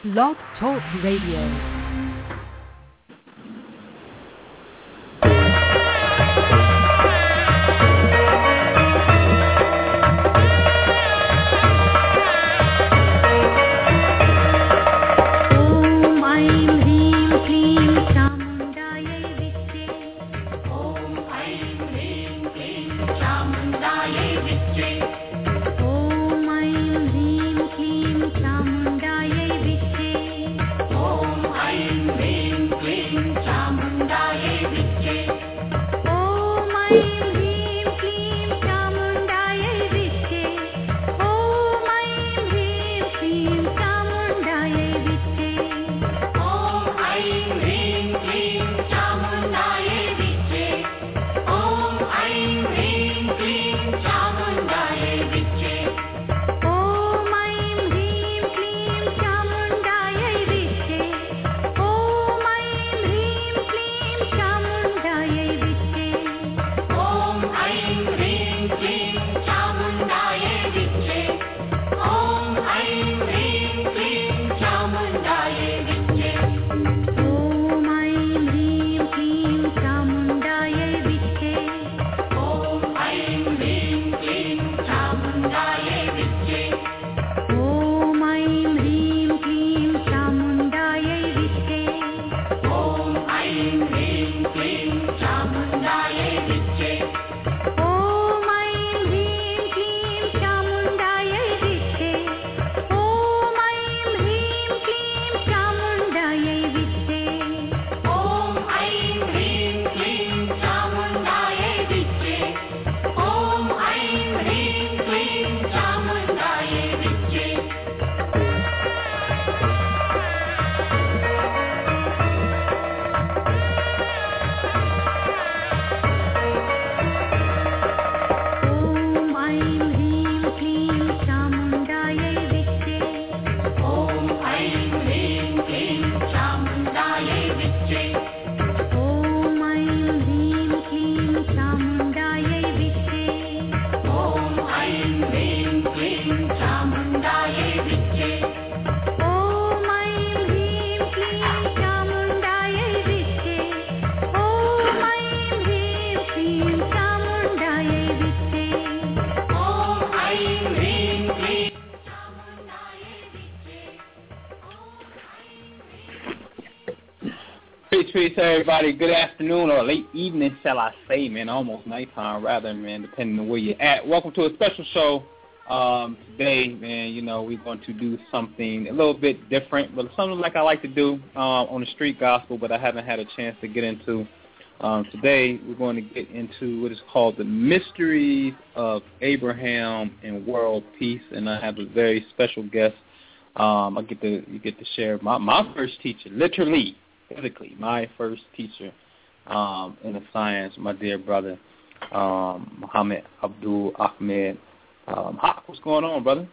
Blog Talk Radio. Peace, everybody. Good afternoon or late evening, shall I say, man. Almost nighttime, rather, man, depending on where you're at. Welcome to a special show today, man. You know, we're going to do something a little bit different, but something like I like to do on the street gospel, but I haven't had a chance to get into. Today, we're going to get into what is called the mysteries of Abraham and world peace, and I have a very special guest. You get to share my first teacher, literally. Physically, my first teacher in the science, my dear brother, Muhammad Abdul Ahmed. Hawk, what's going on, brother?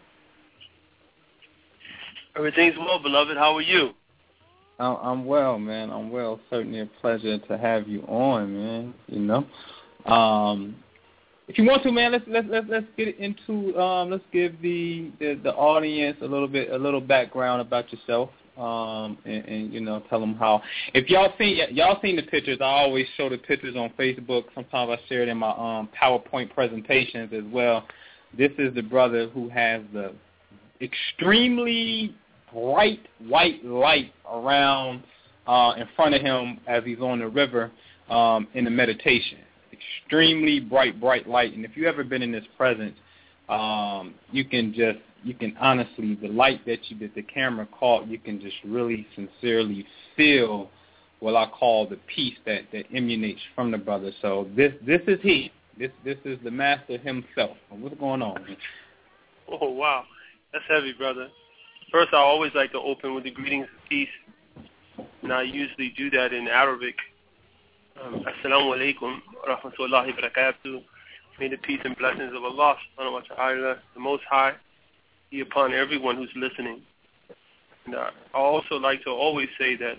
Everything's well, beloved. How are you? I'm well, man. I'm well. Certainly a pleasure to have you on, man. You know, if you want to, man, let's get into let's give the audience a little background about yourself. And you know, tell them how. If y'all seen the pictures, I always show the pictures on Facebook. Sometimes I share it in my PowerPoint presentations as well. This is the brother who has the extremely bright white light around in front of him as he's on the river in the meditation. Extremely bright light. And if you've ever been in this presence, you can honestly, the light that the camera caught, you can just really sincerely feel what I call the peace that emanates from the brother. So this is he. This is the master himself. What's going on, man? Oh, wow. That's heavy, brother. First, I always like to open with the greetings of peace, and I usually do that in Arabic. Assalamu alaikum wa rahmatullahi wa barakatuh. May the peace and blessings of Allah subhanahu wa ta'ala, the Most High, be upon everyone who's listening. And I also like to always say that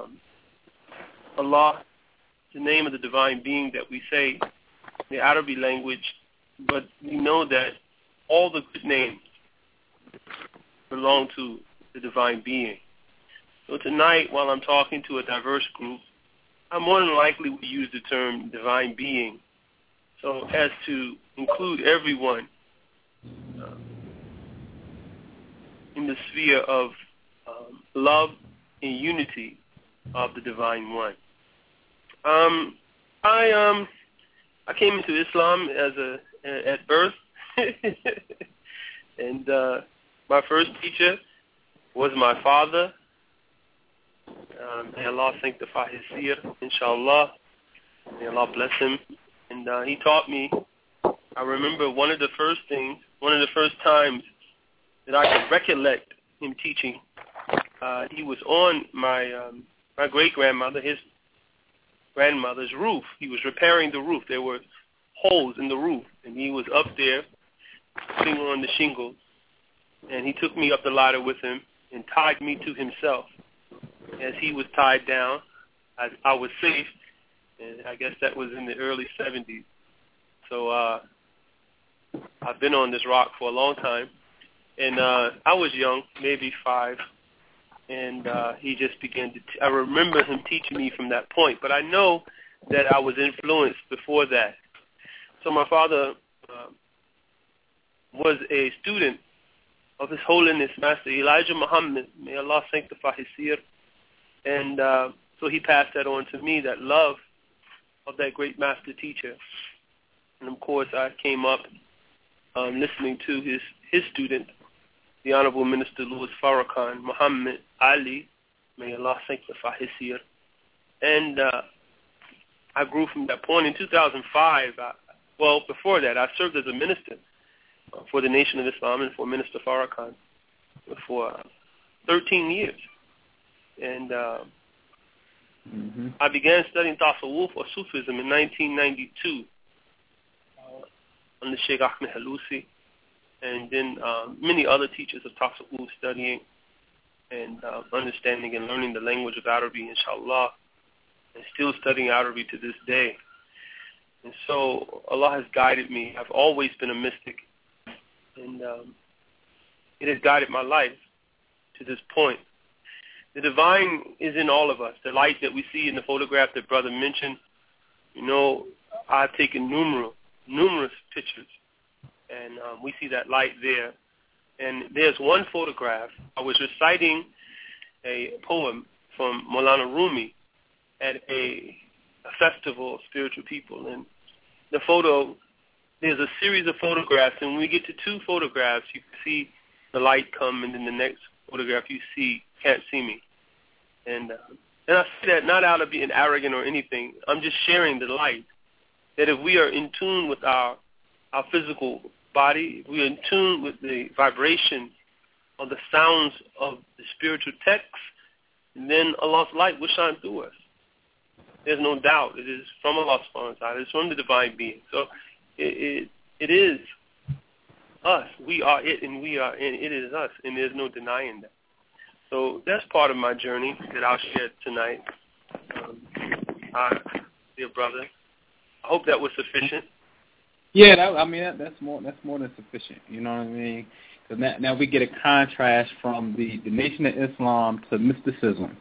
Allah, the name of the divine being that we say in the Arabic language, but we know that all the good names belong to the divine being. So tonight, while I'm talking to a diverse group, I more than likely will use the term divine being, so as to include everyone in the sphere of love and unity of the Divine One. I came into Islam at birth, and my first teacher was my father. May Allah sanctify his seer, inshallah. May Allah bless him. And he taught me. I remember one of the first times that I could recollect him teaching. He was on my great-grandmother, his grandmother's roof. He was repairing the roof. There were holes in the roof, and he was up there putting on the shingles. And he took me up the ladder with him and tied me to himself. As he was tied down, I was safe, and I guess that was in the early 70s. So I've been on this rock for a long time. And I was young, maybe 5, and he just began to I remember him teaching me from that point, but I know that I was influenced before that. So my father was a student of His Holiness Master Elijah Muhammad. May Allah sanctify his seer. And so he passed that on to me, that love of that great master teacher. And, of course, I came up listening to his student, the Honorable Minister Louis Farrakhan Muhammad Ali. May Allah sanctify his seer. And I grew from that point. In 2005, before that, I served as a minister for the Nation of Islam and for Minister Farrakhan for 13 years. And I began studying Tasawwuf or Sufism in 1992 under Sheikh Ahmed Halusi, and then many other teachers of Tasawwuf, studying and understanding and learning the language of Arabic, inshallah, and still studying Arabic to this day. And so Allah has guided me. I've always been a mystic, and it has guided my life to this point. The divine is in all of us. The light that we see in the photograph that Brother mentioned, I've taken numerous pictures, and we see that light there. And there's one photograph. I was reciting a poem from Maulana Rumi at a festival of spiritual people. And there's a series of photographs, and when we get to 2 photographs, you can see the light come, and then the next photograph you can't see me. And I say that not out of being arrogant or anything. I'm just sharing the light, that if we are in tune with our physical body, if we are in tune with the vibration of the sounds of the spiritual text, then Allah's light will shine through us. There's no doubt. It is from Allah subhanahu wa ta'ala. It's from the divine being. So it is us. We are it, and it is us, and there's no denying that. So that's part of my journey that I'll share tonight, dear brother. I hope that was sufficient. Yeah, that's more than sufficient. You know what I mean? Because now we get a contrast from the Nation of Islam to mysticism.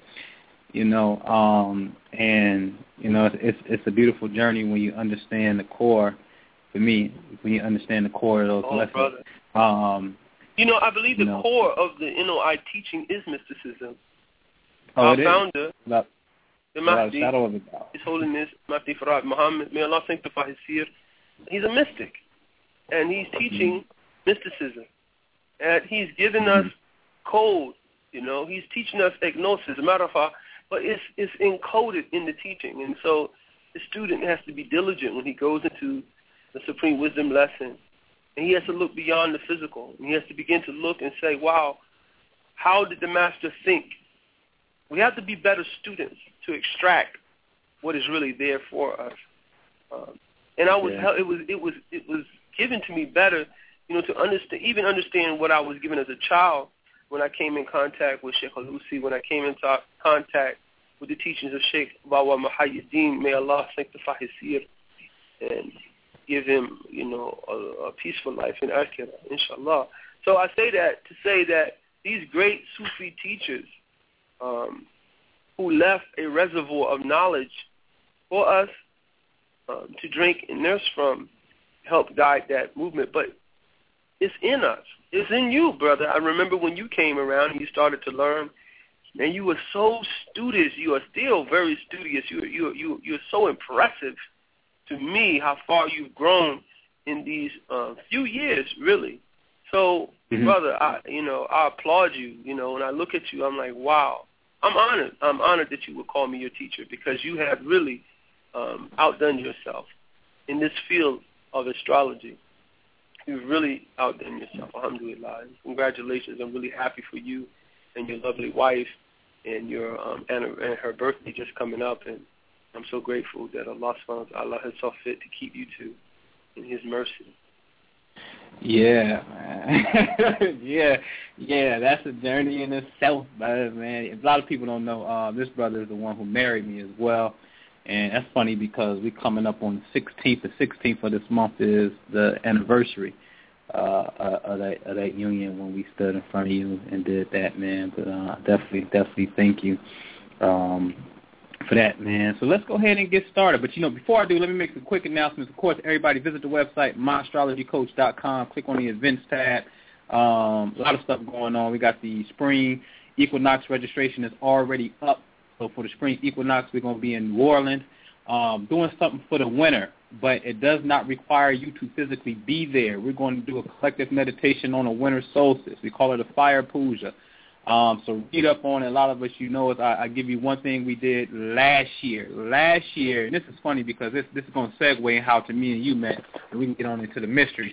It's a beautiful journey when you understand the core. For me, when you understand the core of those lessons. Brother. I believe the core of the NOI teaching is mysticism. Our founder, the Mahdi, His Holiness Mahdi Farad Muhammad, may Allah sanctify his seer, he's a mystic, and he's teaching mysticism. And he's giving us code, he's teaching us agnosis, marafa, but it's encoded in the teaching. And so the student has to be diligent when he goes into the Supreme Wisdom lesson. And he has to look beyond the physical. And he has to begin to look and say, wow, how did the master think? We have to be better students to extract what is really there for us. And it was given to me better, to understand what I was given as a child when I came in contact with Sheikh Halusi, when I came into contact with the teachings of Sheikh Bawa Muhayyiddin. May Allah sanctify his seer and give him, a peaceful life in Akhirah, inshallah. So I say that to say that these great Sufi teachers who left a reservoir of knowledge for us to drink and nurse from, help guide that movement. But it's in us. It's in you, brother. I remember when you came around and you started to learn, and you were so studious. You are still very studious. You're so impressive to me how far you've grown in these few years, really. So, brother, I applaud you. When I look at you, I'm like, wow. I'm honored. I'm honored that you would call me your teacher, because you have really outdone yourself in this field of astrology. You've really outdone yourself. Alhamdulillah. Congratulations. I'm really happy for you and your lovely wife, and your and her birthday just coming up, and I'm so grateful that Allah subhanahu wa ta'ala has saw fit to keep you two in His mercy. Yeah, man. yeah, that's a journey in itself, man. A lot of people don't know this brother is the one who married me as well, and that's funny because we're coming up on the 16th. The 16th of this month is the anniversary of that union when we stood in front of you and did that, man. But definitely thank you for that, man. So let's go ahead and get started. But, before I do, let me make some quick announcements. Of course, everybody visit the website, myastrologycoach.com. Click on the events tab. A lot of stuff going on. We got the spring equinox registration is already up. So for the spring equinox, we're going to be in New Orleans doing something for the winter, but it does not require you to physically be there. We're going to do a collective meditation on a winter solstice. We call it a fire puja. So read up on it. A lot of us, I give you one thing we did last year. And this is funny because this is going to segue in how to me and you met, and we can get on into the mysteries.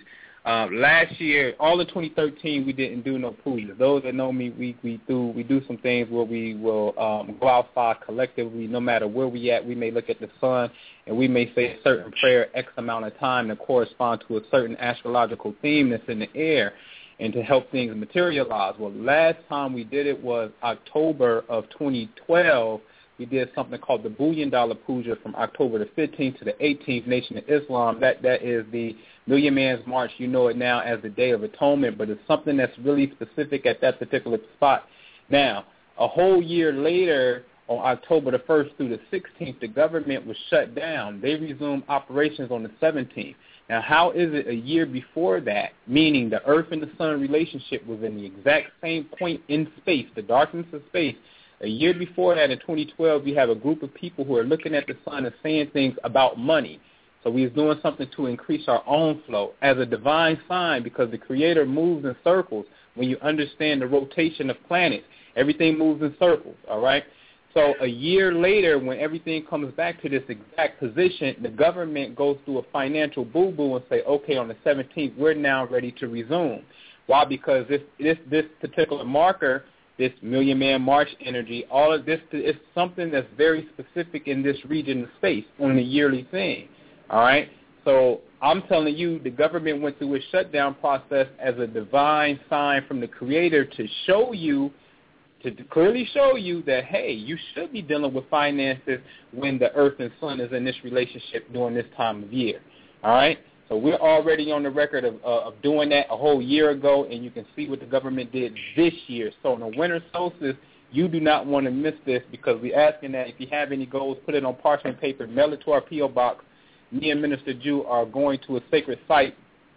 Last year, all of 2013, we didn't do no puja. Those that know me, we do some things where we will go outside collectively, no matter where we at. We may look at the sun, and we may say a certain prayer X amount of time to correspond to a certain astrological theme that's in the air, and to help things materialize. Well, last time we did it was October of 2012. We did something called the Bullion Dollar Puja from October the 15th to the 18th, Nation of Islam. That is the Million Man's March. You know it now as the Day of Atonement, but it's something that's really specific at that particular spot. Now, a whole year later, on October the 1st through the 16th, the government was shut down. They resumed operations on the 17th. Now, how is it a year before that, meaning the Earth and the Sun relationship was in the exact same point in space, the darkness of space? A year before that, in 2012, we have a group of people who are looking at the sun and saying things about money. So we was doing something to increase our own flow as a divine sign, because the Creator moves in circles. When you understand the rotation of planets, everything moves in circles, all right? So a year later, when everything comes back to this exact position, the government goes through a financial boo-boo and say, okay, on the 17th, we're now ready to resume. Why? Because this particular marker, this Million Man March energy, all of this is something that's very specific in this region of space on the yearly thing, all right? So I'm telling you, the government went through a shutdown process as a divine sign from the Creator to show you, to clearly show you that, hey, you should be dealing with finances when the Earth and Sun is in this relationship during this time of year, all right? So we're already on the record of doing that a whole year ago, and you can see what the government did this year. So on the winter solstice, you do not want to miss this, because we're asking that if you have any goals, put it on parchment paper, mail it to our P.O. box. Me and Minister Jew are going to a sacred site,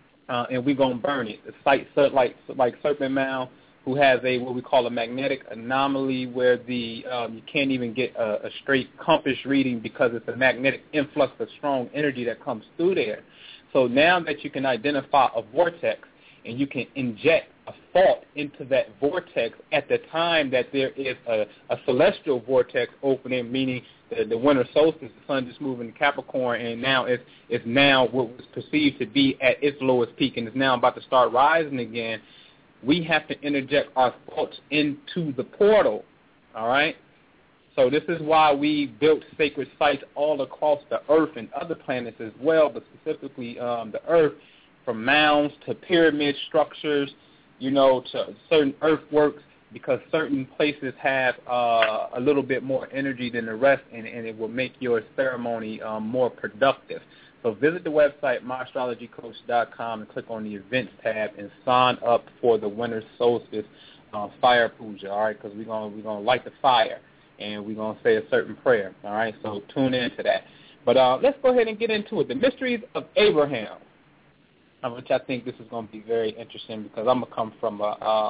and we're going to burn it. The site like Serpent Mound, who has what we call a magnetic anomaly, where you can't even get a straight compass reading because it's a magnetic influx of strong energy that comes through there. So now that you can identify a vortex and you can inject a fault into that vortex at the time that there is a celestial vortex opening, meaning the winter solstice, the sun just moving to Capricorn, and now it's now what was perceived to be at its lowest peak and is now about to start rising again, we have to interject our thoughts into the portal, all right? So this is why we built sacred sites all across the Earth and other planets as well, but specifically the Earth, from mounds to pyramid structures, to certain earthworks, because certain places have a little bit more energy than the rest, and it will make your ceremony more productive. So visit the website, myastrologycoach.com, and click on the events tab and sign up for the winter solstice fire puja, all right, because we're gonna light the fire, and we're gonna say a certain prayer, all right. So tune into that. But let's go ahead and get into it. The mysteries of Abraham, which I think this is gonna be very interesting because I'm gonna come from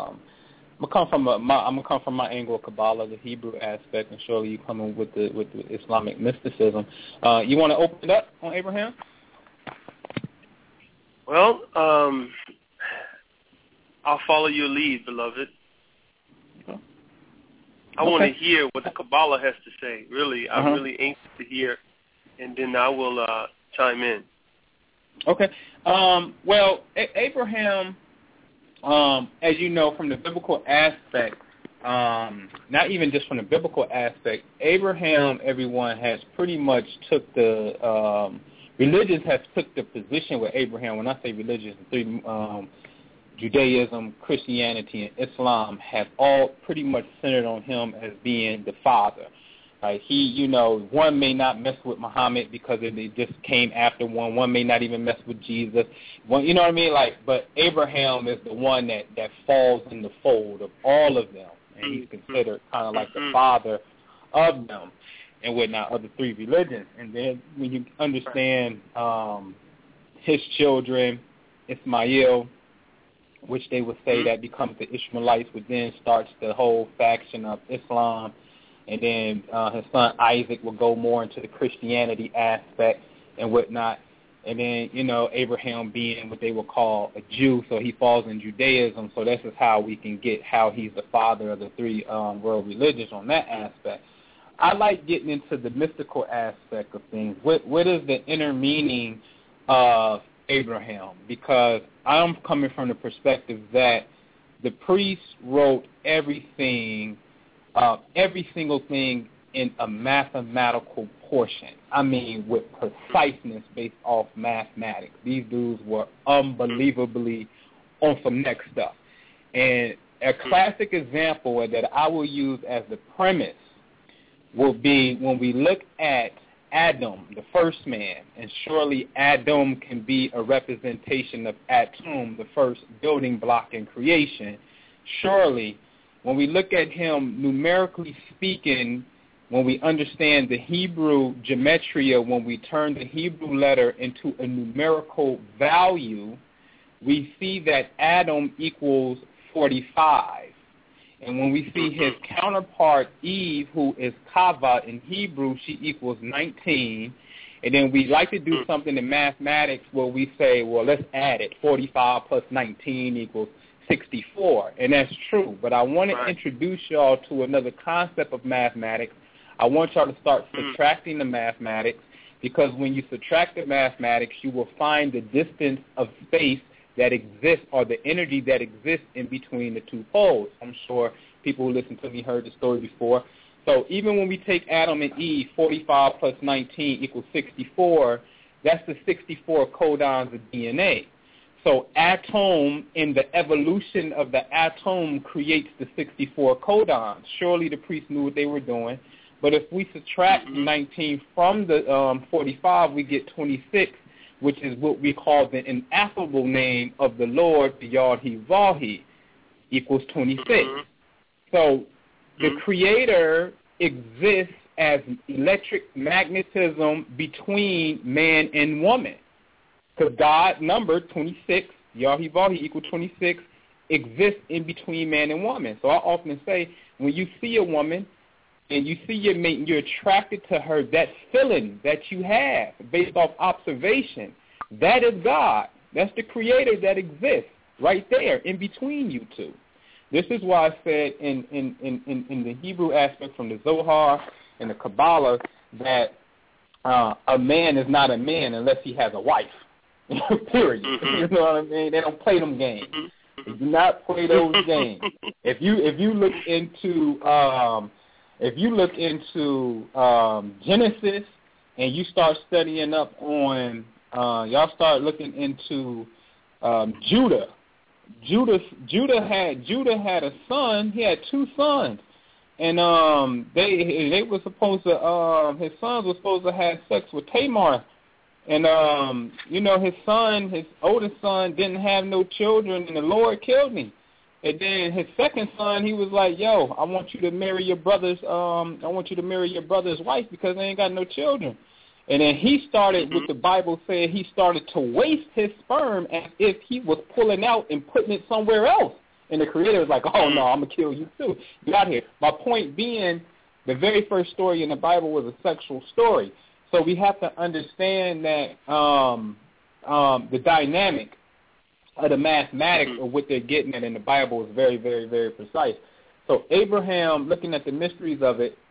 my angle of Kabbalah, the Hebrew aspect, and surely you come in with the Islamic mysticism. You want to open it up on Abraham? Well, I'll follow your lead, beloved. Okay. I want to hear what the Kabbalah has to say. Really, I'm really anxious to hear, and then I will chime in. Okay. Well, Abraham, as you know, from the biblical aspect, not even just from the biblical aspect, Abraham, everyone has pretty much took the religions has took the position with Abraham. When I say religions, Judaism, Christianity, and Islam have all pretty much centered on him as being the father. He, one may not mess with Muhammad because they just came after one. One may not even mess with Jesus. One, you know what I mean? But Abraham is the one that falls in the fold of all of them, and he's considered kind of like the father of them and whatnot, of the three religions. And then when you understand his children, Ismail, which they would say that becomes the Ishmaelites, which then starts the whole faction of Islam. And then his son Isaac will go more into the Christianity aspect and whatnot. And then, Abraham being what they would call a Jew, so he falls in Judaism. So this is how we can get how he's the father of the three world religions on that aspect. I like getting into the mystical aspect of things. What is the inner meaning of Abraham? Because I'm coming from the perspective that the priest wrote every single thing in a mathematical portion. I mean, with preciseness based off mathematics. These dudes were unbelievably on some next stuff. And a classic example that I will use as the premise will be when we look at Adam, the first man, and surely Adam can be a representation of Atum, the first building block in creation. Surely, when we look at him numerically speaking, when we understand the Hebrew gematria, when we turn the Hebrew letter into a numerical value, we see that Adam equals 45. And when we see his counterpart, Eve, who is Kava in Hebrew, she equals 19. And then we like to do something in mathematics where we say, well, let's add it. 45 plus 19 equals 64. And that's true. But I want to introduce y'all to another concept of mathematics. I want y'all to start subtracting the mathematics, because when you subtract the mathematics, you will find the distance of space that exists, or the energy that exists in between the two poles. I'm sure people who listen to me heard the story before. So even when we take Adam and Eve, 45 plus 19 equals 64, that's the 64 codons of DNA. So atom, in the evolution of the atom, creates the 64 codons. Surely the priests knew what they were doing. But if we subtract 19 from the 45, we get 26, which is what we call the ineffable name of the Lord, the Yod-He-Vav-He, equals 26. So the Creator exists as electric magnetism between man and woman. Because God, number 26, Yod-He-Vav-He equals 26, exists in between man and woman. So I often say, when you see a woman and you see your mate and you're attracted to her, that feeling that you have based off observation, that is God. That's the Creator that exists right there in between you two. This is why I said in the Hebrew aspect from the Zohar and the Kabbalah that a man is not a man unless he has a wife. Period. You know what I mean? They don't play them games. They do not play those games. If you look into Genesis and you start studying up on y'all start looking into Judah. Judah had a son. He had two sons, and they were supposed to his sons were supposed to have sex with Tamar, and his oldest son didn't have no children, and the Lord killed him. And then his second son, he was like, yo, I want you to marry your brother's wife because they ain't got no children. And then he started, what the Bible said, he started to waste his sperm as if he was pulling out and putting it somewhere else. And the Creator was like, oh, no, I'm going to kill you too. Get out of here. My point being, the very first story in the Bible was a sexual story. So we have to understand that the dynamic of the mathematics of what they're getting at in the Bible is very, very, very precise. So Abraham, looking at the mysteries of it,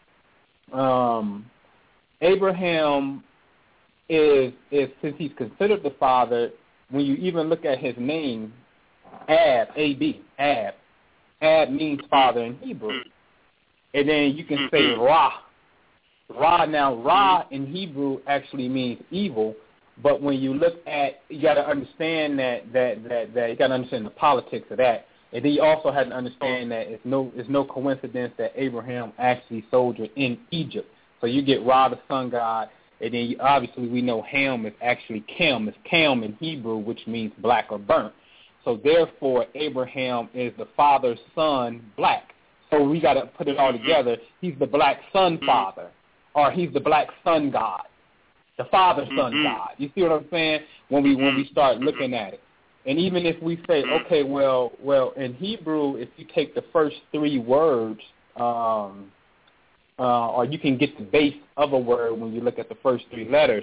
Abraham is since he's considered the father, when you even look at his name, Ab, A-B, Ab. Ab means father in Hebrew. And then you can say Ra. Ra, now Ra in Hebrew actually means evil, but when you look at, you got to understand that you got to understand the politics of that. And then you also have to understand that it's no coincidence that Abraham actually soldiered in Egypt. So you get Ra, the sun god, and then obviously we know Ham is actually Chem. It's Chem in Hebrew, which means black or burnt. So therefore, Abraham is the father's son, black. So we got to put it all together. He's the black son father, or he's the black sun god, the father's son god. You see what I'm saying? When we start looking at it. And even if we say, okay, well, in Hebrew, if you take the first three words, or you can get the base of a word when you look at the first three letters.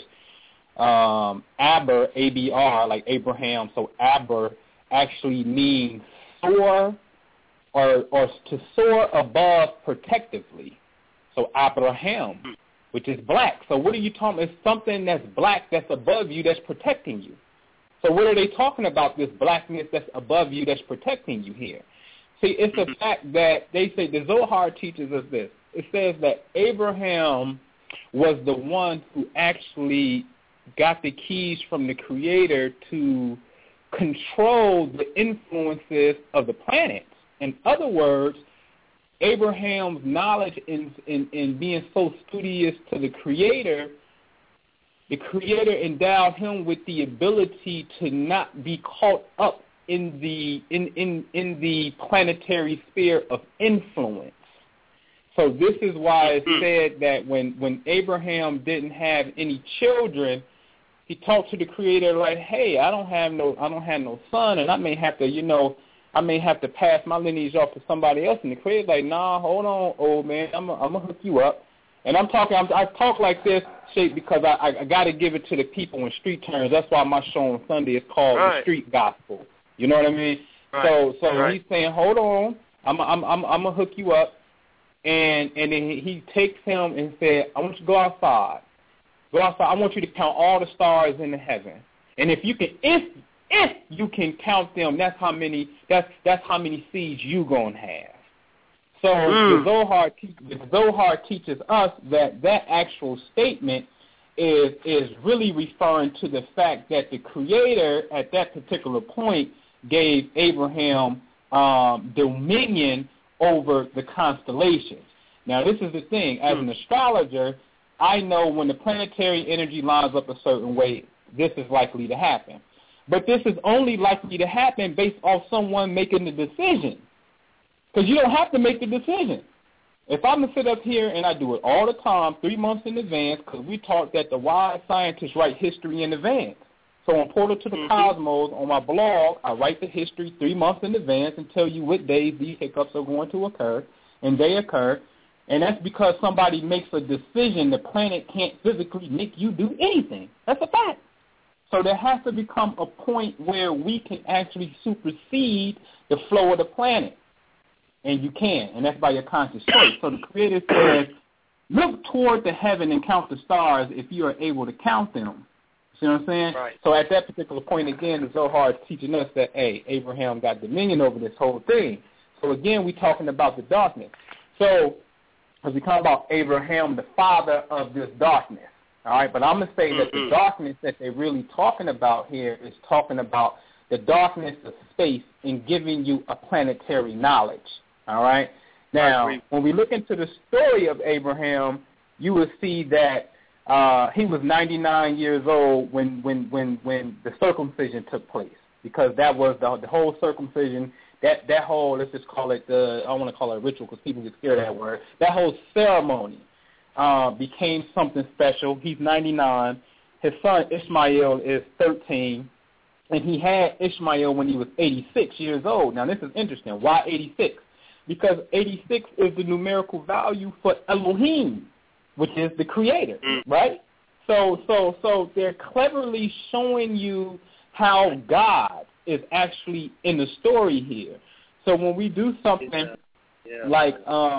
Aber, A-B-R, like Abraham. So Aber actually means soar or to soar above protectively. So Abraham, which is black. So what are you talking about? It's something that's black that's above you that's protecting you. So what are they talking about, this blackness that's above you that's protecting you here? See, it's a fact that they say, the Zohar teaches us this. It says that Abraham was the one who actually got the keys from the Creator to control the influences of the planets. In other words, Abraham's knowledge in being so studious to the Creator endowed him with the ability to not be caught up in the planetary sphere of influence. So this is why it's said that when Abraham didn't have any children, he talked to the Creator like, hey, I don't have no son, and I may have to pass my lineage off to somebody else. And the Creator's like, nah, hold on, old man, I'm gonna hook you up. And I talk like this, Sheikh, because I got to give it to the people in street terms. That's why my show on Sunday is called The Street Gospel. You know what I mean? Right. So he's saying, hold on, I'm gonna hook you up. And then he takes him and said, I want you to go outside. Go outside. I want you to count all the stars in the heaven. And if you can count them, that's how many seeds you gonna have. So the Zohar teaches us that actual statement is really referring to the fact that the Creator at that particular point gave Abraham dominion over the constellations. Now, this is the thing. As an astrologer, I know when the planetary energy lines up a certain way, this is likely to happen. But this is only likely to happen based off someone making the decision. Because you don't have to make the decision. If I'm going to sit up here and I do it all the time, 3 months in advance, because we taught that the wise scientists write history in advance. So on Portal to the Cosmos, on my blog, I write the history 3 months in advance and tell you what days these hiccups are going to occur, and they occur. And that's because somebody makes a decision. The planet can't physically make you do anything. That's a fact. So there has to become a point where we can actually supersede the flow of the planet. And you can, and that's by your conscious choice. So the Creator says, look toward the heaven and count the stars if you are able to count them. See what I'm saying? Right. So at that particular point, again, the Zohar is teaching us that, hey, Abraham got dominion over this whole thing. So again, we're talking about the darkness. So as we talk about Abraham, the father of this darkness, all right? But I'm going to say that the darkness that they're really talking about here is talking about the darkness of space and giving you a planetary knowledge. All right. Now, when we look into the story of Abraham, you will see that he was 99 years old when the circumcision took place, because that was the whole circumcision that whole, let's just call it I don't want to call it a ritual because people get scared of that word. That whole ceremony became something special. He's 99. His son Ishmael is 13, and he had Ishmael when he was 86 years old. Now, this is interesting. Why 86? Because 86 is the numerical value for Elohim, which is the creator, right? So they're cleverly showing you how God is actually in the story here. So when we do something like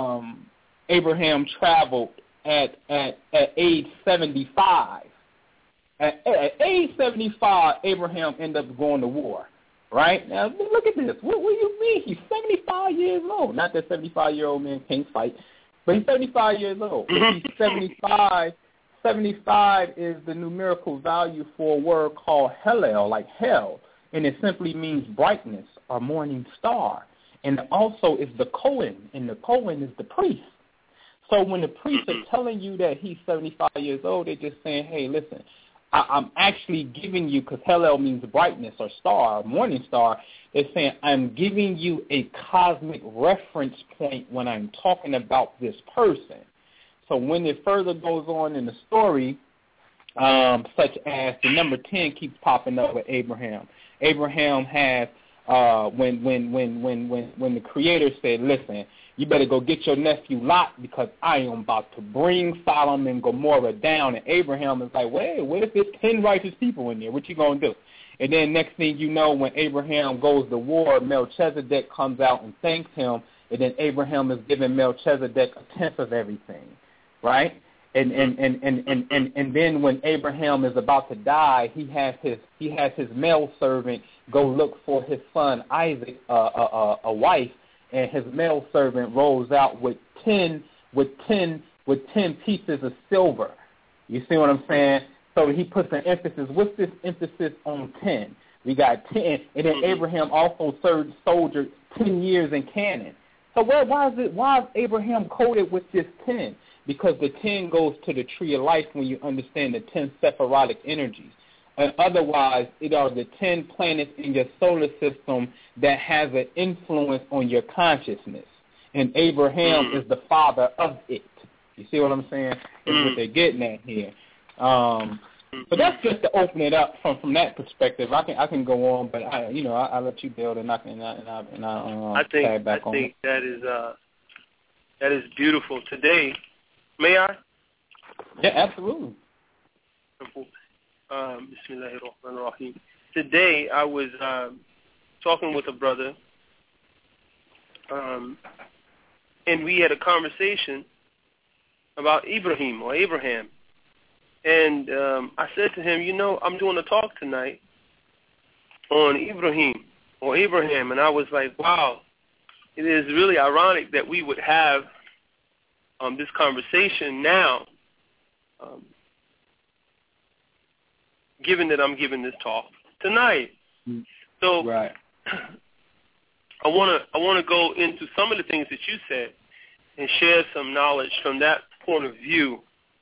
Abraham traveled at age 75, at age 75, Abraham ended up going to war, right? Now, look at this. What do you mean? He's 75 years old. Not that 75-year-old man can't fight, but he's 75 years old. He's 75. 75 is the numerical value for a word called Hallel, like hell, and it simply means brightness or morning star. And also is the Kohen, and the Kohen is the priest. So when the priests are telling you that he's 75 years old, they're just saying, hey, listen, I'm actually giving you, because Hallel means brightness or star, or morning star, they're saying I'm giving you a cosmic reference point when I'm talking about this person. So when it further goes on in the story, such as the number 10 keeps popping up with Abraham. Abraham has when the Creator said, "Listen, you better go get your nephew Lot because I am about to bring Sodom and Gomorrah down." And Abraham is like, "Wait, what if there's 10 righteous people in there? What you gonna do?" And then next thing you know, when Abraham goes to war, Melchizedek comes out and thanks him, and then Abraham is giving Melchizedek a tenth of everything. Right? And then when Abraham is about to die, he has his male servant go look for his son Isaac a wife, and his male servant rolls out with 10 pieces of silver. You see what I'm saying? So he puts an emphasis. What's this emphasis on 10? We got 10, and then Abraham also served soldier 10 years in Canaan. So why is Abraham coded with this 10? Because the 10 goes to the tree of life when you understand the 10 Sephirotic energies. And otherwise, it are the 10 planets in your solar system that has an influence on your consciousness. And Abraham is the father of it. You see what I'm saying? That's what they're getting at here. But that's just to open it up from that perspective. I can go on, but I let you build and I tag back on. I think that is beautiful. Today, may I? Yeah, absolutely. Bismillahirrahmanirrahim. Today I was talking with a brother, and we had a conversation about Ibrahim or Abraham. And I said to him, I'm doing a talk tonight on Ibrahim or Abraham. And I was like, wow, it is really ironic that we would have this conversation now, given that I'm giving this talk tonight. So right. I want to go into some of the things that you said and share some knowledge from that point of view.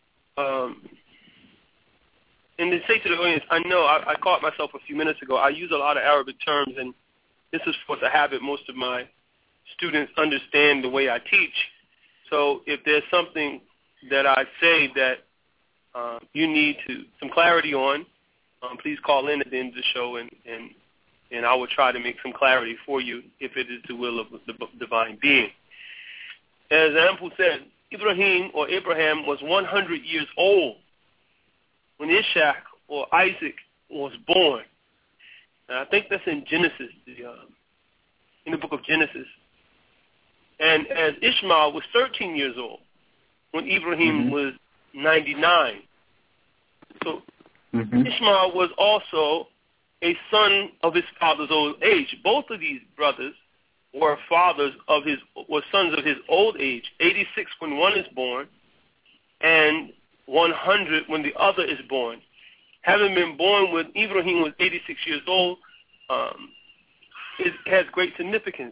And to say to the audience, I know I caught myself a few minutes ago. I use a lot of Arabic terms, and this is, of course, a habit most of my students understand the way I teach. So if there's something that I say that you need some clarity on, please call in at the end of the show, and I will try to make some clarity for you if it is the will of the divine being. As Ampu said, Ibrahim or Abraham was 100 years old when Ishaq or Isaac was born. And I think that's in Genesis, in the book of Genesis. And as Ishmael was 13 years old when Ibrahim was 99. So Ishmael was also a son of his father's old age. Both of these brothers were sons of his old age, 86 when one is born, and 100 when the other is born. Having been born when Ibrahim was 86 years old, it has great significance.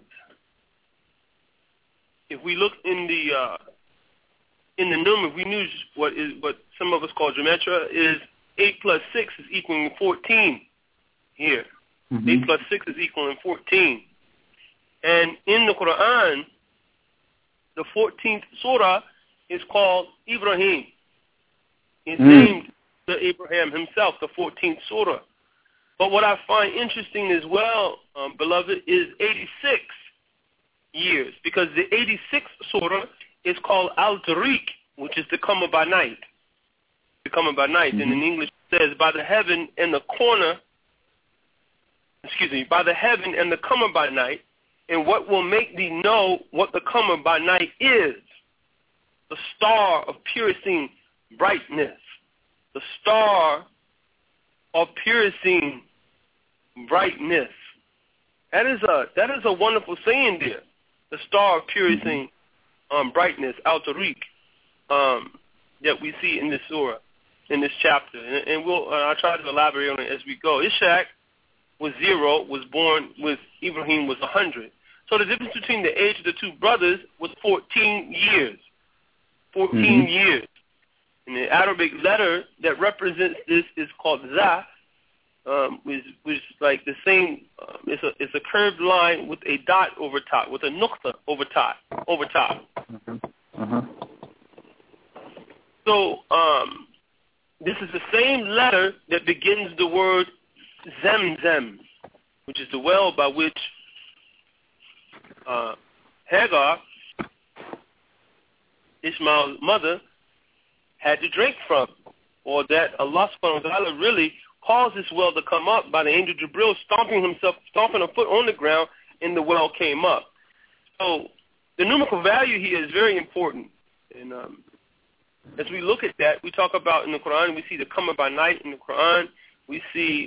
If we look in the number, we knew what some of us call gematria is 8 plus 6 is equaling 14 here. 8 plus 6 is equaling 14. And in the Quran, the 14th surah is called Ibrahim. It's named to Abraham himself, the 14th surah. But what I find interesting as well, beloved, is 86 years, because the 86th surah is called Al-Tariq, which is the comer by night. The comer by night. And in English it says, by the heaven and the comer by night, and what will make thee know what the comer by night is? The star of piercing brightness. The star of piercing brightness. That is a wonderful saying there. The star of piercing brightness, Al-Tariq, that we see in this surah, in this chapter. And I'll try to elaborate on it as we go. Ishaq was 0, was born with Ibrahim was 100. So the difference between the age of the two brothers was 14 years. 14 years. And the Arabic letter that represents this is called Za, which is like the same. It's a curved line with a dot over top, with a nuqta over top. So this is the same letter that begins the word Zamzam, which is the well by which Hagar, Ishmael's mother, had to drink from, or that Allah subhanahu wa ta'ala really caused this well to come up by the angel Jibril stomping a foot on the ground, and the well came up. So the numerical value here is very important. And as we look at that, we talk about in the Quran, we see the comer by night in the Quran. We see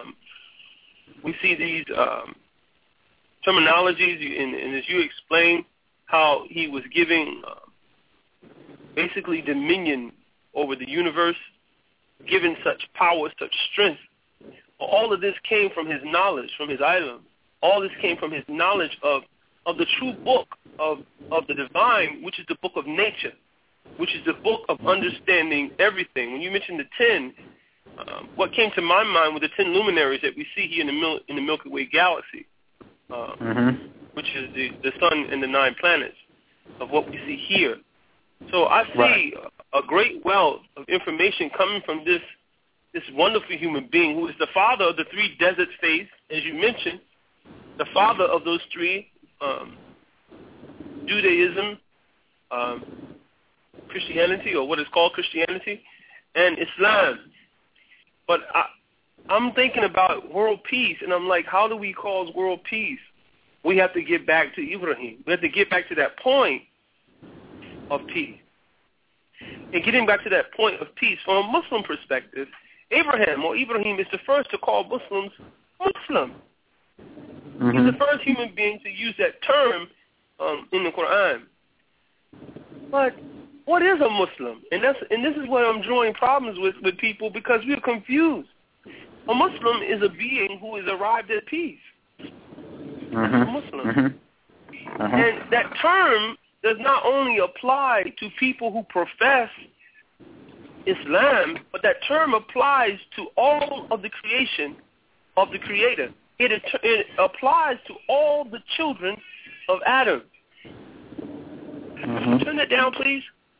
these terminologies, and as you explain how he was giving basically dominion over the universe, given such power, such strength. All of this came from his knowledge, from his ilm. All this came from his knowledge of the true book of the divine, which is the book of nature, which is the book of understanding everything. When you mentioned the 10, what came to my mind were the 10 luminaries that we see here in the Milky Way galaxy, which is the sun and the 9 planets of what we see here. So I see a great wealth of information coming from this wonderful human being who is the father of the 3 desert faiths, as you mentioned, the father of those 3, Judaism, Christianity, or what is called Christianity, and Islam. But I'm thinking about world peace, and I'm like, how do we cause world peace? We have to get back to Ibrahim. We have to get back to that point of peace. And getting back to that point of peace, from a Muslim perspective, Ibrahim is the first to call Muslims Muslim. He's the first human being to use that term in the Quran. But what is a Muslim? And this is where I'm drawing problems with people, because we're confused. A Muslim is a being who has arrived at peace. A Muslim. And that term does not only apply to people who profess Islam, but that term applies to all of the creation of the Creator. It applies to all the children of Adam. Turn that down, please.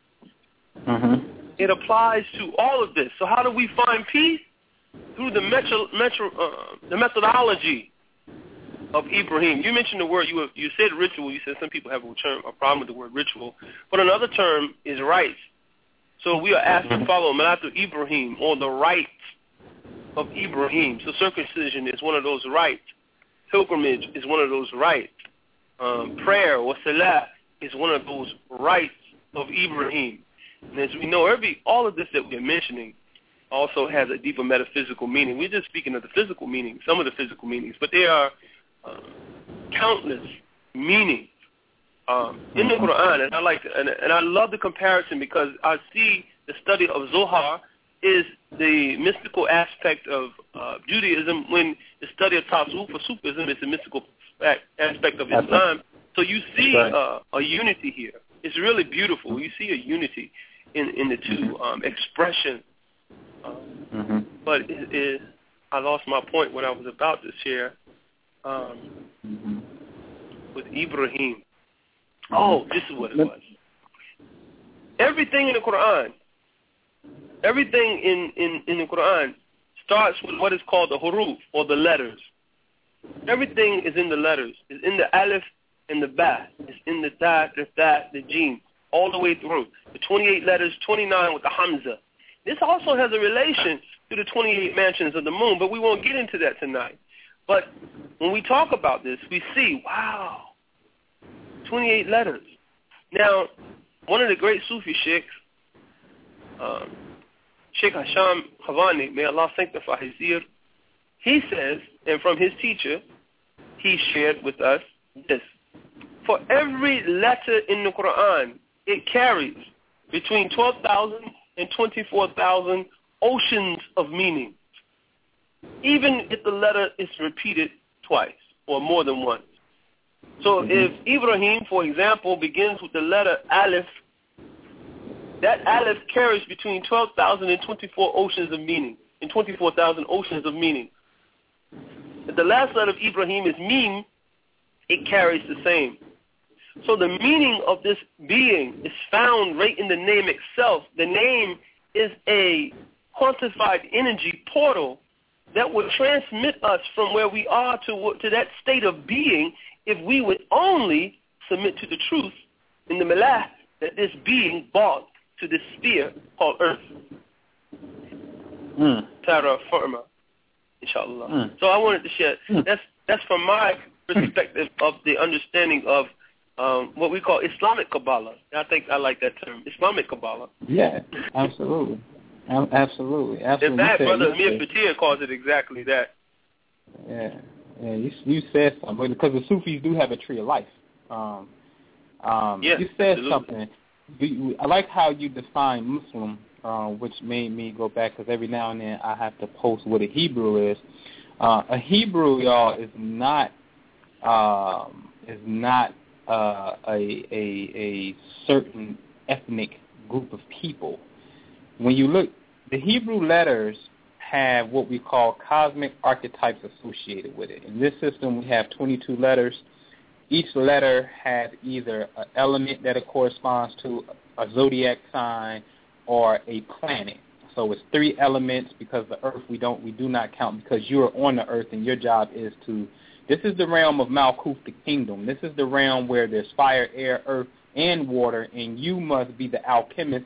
It applies to all of this. So how do we find peace? Through the methodology of Ibrahim. You mentioned the word, you said ritual. You said some people have a problem with the word ritual. But another term is rites. So we are asked to follow Milatu Ibrahim, or the rites of Ibrahim. So circumcision is one of those rites. Pilgrimage is one of those rites. Prayer or salah is one of those rites of Ibrahim. And as we know, all of this that we're mentioning also has a deeper metaphysical meaning. We're just speaking of the physical meaning, some of the physical meanings, but there are countless meanings in the Quran, and I love the comparison, because I see the study of Zohar is the mystical aspect of Judaism, when the study of Tasawwuf or Sufism is the mystical aspect of Islam. So you see a unity here. It's really beautiful. You see a unity in the two expressions. But I lost my point what I was about to share. with Ibrahim. Oh, this is what it was. Everything in the Quran, in the Quran starts with what is called the huruf, or the letters. Everything is in the letters. It's in the alif and the ba. It's in the ta, the tha, the jim, all the way through. The 28 letters, 29 with the hamza. This also has a relation to the 28 mansions of the moon, but we won't get into that tonight. But when we talk about this, we see, wow, 28 letters. Now, one of the great Sufi sheikhs, Sheikh Hasham Havani, may Allah sanctify his ear, he says, and from his teacher, he shared with us this. For every letter in the Quran, it carries between 12,000 and 24,000 oceans of meaning, even if the letter is repeated twice or more than once. So if Ibrahim, for example, begins with the letter Aleph, that Aleph carries between 12,000 and 24 oceans of meaning, and 24,000 oceans of meaning. If the last letter of Ibrahim is Mim, it carries the same. So the meaning of this being is found right in the name itself. The name is a quantified energy portal that would transmit us from where we are to that state of being if we would only submit to the truth in the malah that this being brought to this sphere called Earth. Terra firma, inshallah. So I wanted to share. That's from my perspective of the understanding of what we call Islamic Kabbalah. I think I like that term, Islamic Kabbalah. Yeah, absolutely. Absolutely. In fact, Brother Amir Fatir calls it exactly that. Yeah, you said something, because the Sufis do have a tree of life. Yes, you said absolutely. something. I like how you define Muslim, which made me go back, because every now and then I have to post what a Hebrew is. A Hebrew, y'all, is not a certain ethnic group of people. When you look, the Hebrew letters have what we call cosmic archetypes associated with it. In this system, we have 22 letters. Each letter has either an element that it corresponds to, a zodiac sign, or a planet. So it's 3 elements, because the earth we do not count, because you're on the earth and your job is to. This is the realm of Malkuth, the kingdom. This is the realm where there's fire, air, earth, and water, and you must be the alchemist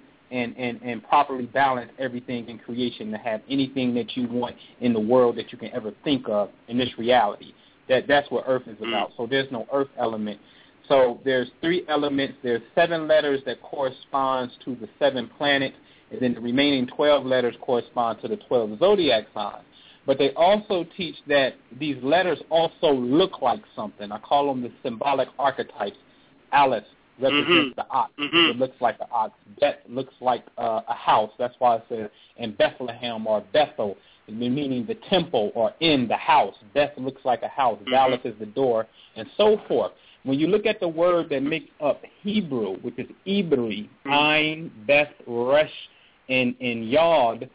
and properly balance everything in creation to have anything that you want in the world that you can ever think of in this reality. That's what earth is about. So there's no earth element. So there's 3 elements. There's 7 letters that corresponds to the 7 planets, and then the remaining 12 letters correspond to the 12 zodiac signs. But they also teach that these letters also look like something. I call them the symbolic archetypes. Aleph represents the ox. It looks like the ox. Bet looks like a house. That's why it says in Bethlehem or Bethel, meaning the temple or in the house. Beth looks like a house. Daleth is the door, and so forth. When you look at the word that makes up Hebrew, which is Ibri, Ain, Beth, Resh, and Yod,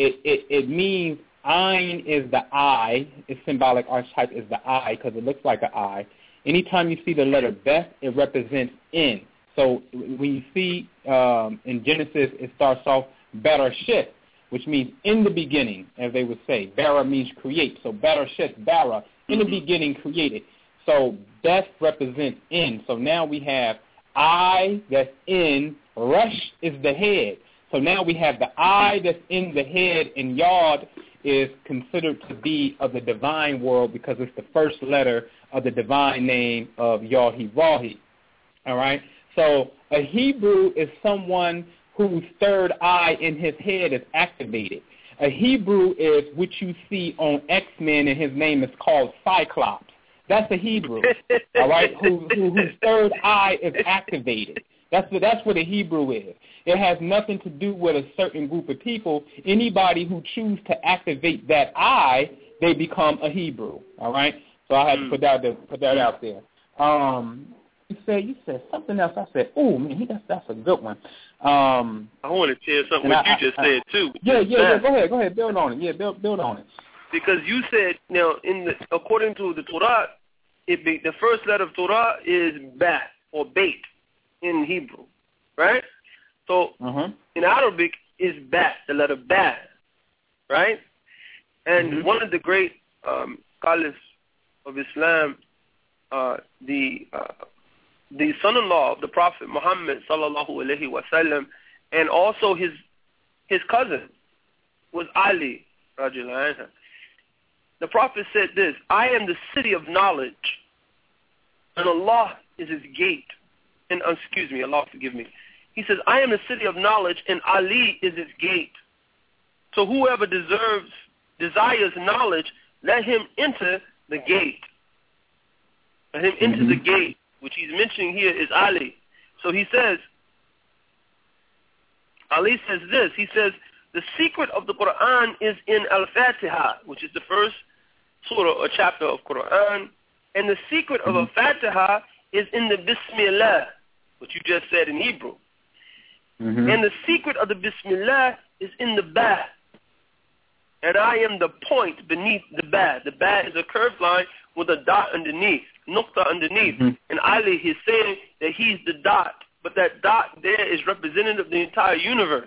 it means Ain is the eye. Its symbolic archetype is the eye, because it looks like an eye. Anytime you see the letter Beth, it represents in. So when you see in Genesis, it starts off Bereshith, which means in the beginning, as they would say. Bara means create. So Bereshith, Bara, in the beginning created. So Beth represents in. So now we have I that's in. Resh is the head. So now we have the I that's in the head, and Yod is considered to be of the divine world, because it's the first letter of the divine name of Yod-Heh-Vav-Heh. All right? So a Hebrew is someone whose third eye in his head is activated. A Hebrew is what you see on X-Men, and his name is called Cyclops. That's a Hebrew, all right, whose third eye is activated. That's what a Hebrew is. It has nothing to do with a certain group of people. Anybody who chooses to activate that eye, they become a Hebrew, all right? So I had to put that out there. You said something else. I said, oh, man, that's a good one. I want to share something what you just said, too. Yeah, go ahead. Build on it. Yeah, build on it. Because you said, now, according to the Torah, the first letter of Torah is ba or bait in Hebrew, right? So in Arabic is ba, the letter ba, right? And one of the great caliphs of Islam, the son-in-law of the Prophet Muhammad sallallahu alaihi wasallam, and also his cousin was Ali radiallahu anhu. The Prophet said this: I am the city of knowledge, and Allah is its gate. And Allah forgive me. He says, I am the city of knowledge, and Ali is its gate. So whoever desires knowledge, let him enter the gate. Let him enter the gate, which he's mentioning here is Ali. So he says, Ali says this, he says, the secret of the Quran is in Al-Fatiha, which is the first surah or chapter of Quran, and the secret of Al-Fatiha is in the Bismillah, which you just said in Hebrew. And the secret of the Bismillah is in the Ba. And I am the point beneath the Ba. The Ba is a curved line with a dot underneath, nukta underneath. And Ali is saying that he's the dot, but that dot there is representative of the entire universe,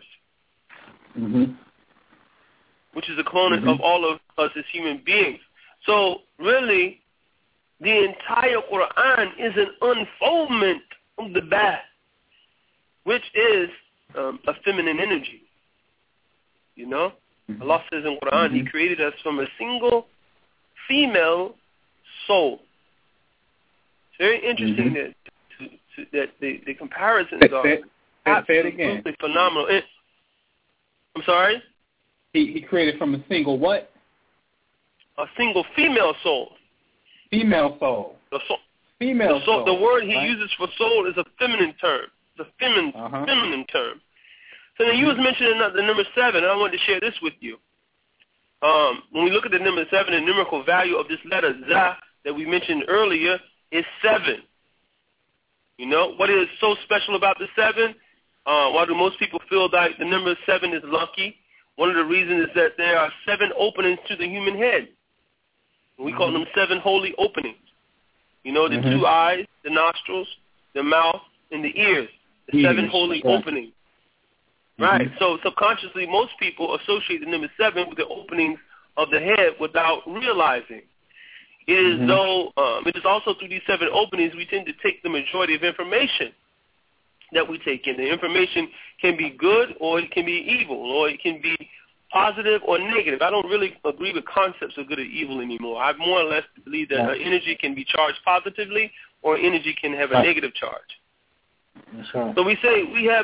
which is a component of all of us as human beings. So really, the entire Quran is an unfoldment of the Ba, which is a feminine energy. You know? Allah says in Quran, He created us from a single female soul. It's very interesting that the comparisons are absolutely phenomenal. I'm sorry? He created from a single what? A single female soul. Female soul. Female soul. The word he uses for soul is a feminine term. It's a feminine term. So then you was mentioning the number 7, and I wanted to share this with you. When we look at the number 7, the numerical value of this letter, Za, that we mentioned earlier, is 7. You know, what is so special about the 7? Why do most people feel like the number 7 is lucky? One of the reasons is that there are 7 openings to the human head. We call them 7 holy openings. You know, the 2 eyes, the nostrils, the mouth, and the ears. The 7 holy openings. Right. So subconsciously, most people associate the number 7 with the openings of the head without realizing. It is though it is also through these 7 openings we tend to take the majority of information that we take in. The information can be good or it can be evil, or it can be positive or negative. I don't really agree with concepts of good or evil anymore. I more or less believe that energy can be charged positively or energy can have a negative charge. So we say we have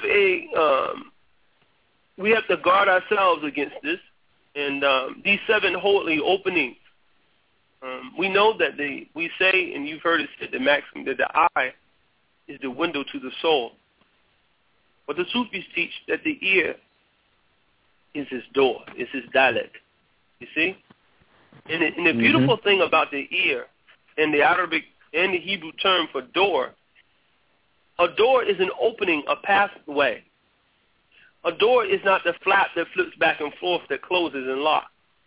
to guard ourselves against this. And these 7 holy openings, we know that we say, and you've heard it said, the maxim that the eye is the window to the soul. But the Sufis teach that the ear is his door, is his dalet. You see? And the beautiful thing about the ear, and the Arabic and the Hebrew term for door, a door is an opening, a pathway. A door is not the flap that flips back and forth that closes and locks.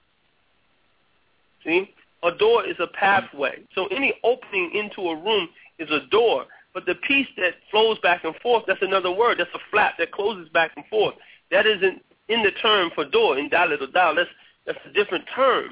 See? A door is a pathway. So any opening into a room is a door. But the piece that flows back and forth, that's another word. That's a flap that closes back and forth. That isn't in the term for door, in dalet or dal. That's a different term.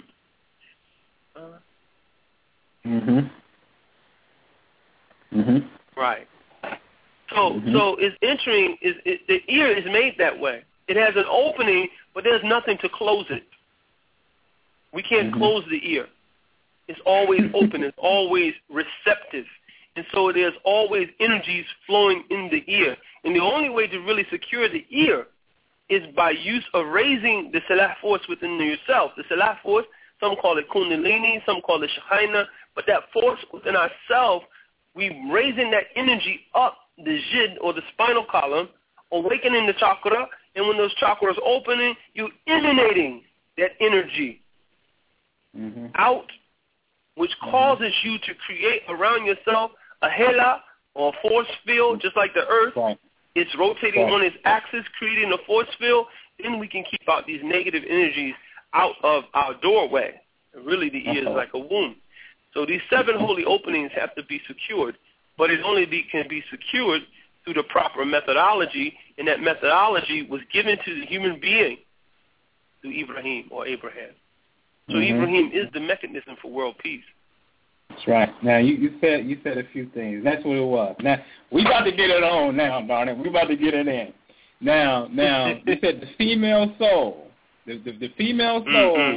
Right. So it's entering. The ear is made that way. It has an opening, but there's nothing to close it. We can't close the ear. It's always open. It's always receptive. And so there's always energies flowing in the ear. And the only way to really secure the ear is by use of raising the salah force within yourself. The salah force, some call it kundalini, some call it shahina, but that force within ourselves, we raising that energy up the jid or the spinal column, awakening the chakra, and when those chakras opening, you emanating that energy out, which causes you to create around yourself a hela or a force field, just like the earth. It's rotating on its axis, creating a force field. Then we can keep out these negative energies out of our doorway. Really, the ear is like a womb. So these 7 holy openings have to be secured, but it only can be secured through the proper methodology, and that methodology was given to the human being through Ibrahim or Abraham. So Ibrahim is the mechanism for world peace. That's right. Now you said a few things. That's what it was. Now we about to get it on now, darn it. We about to get it in. Now you said the female soul, the female soul,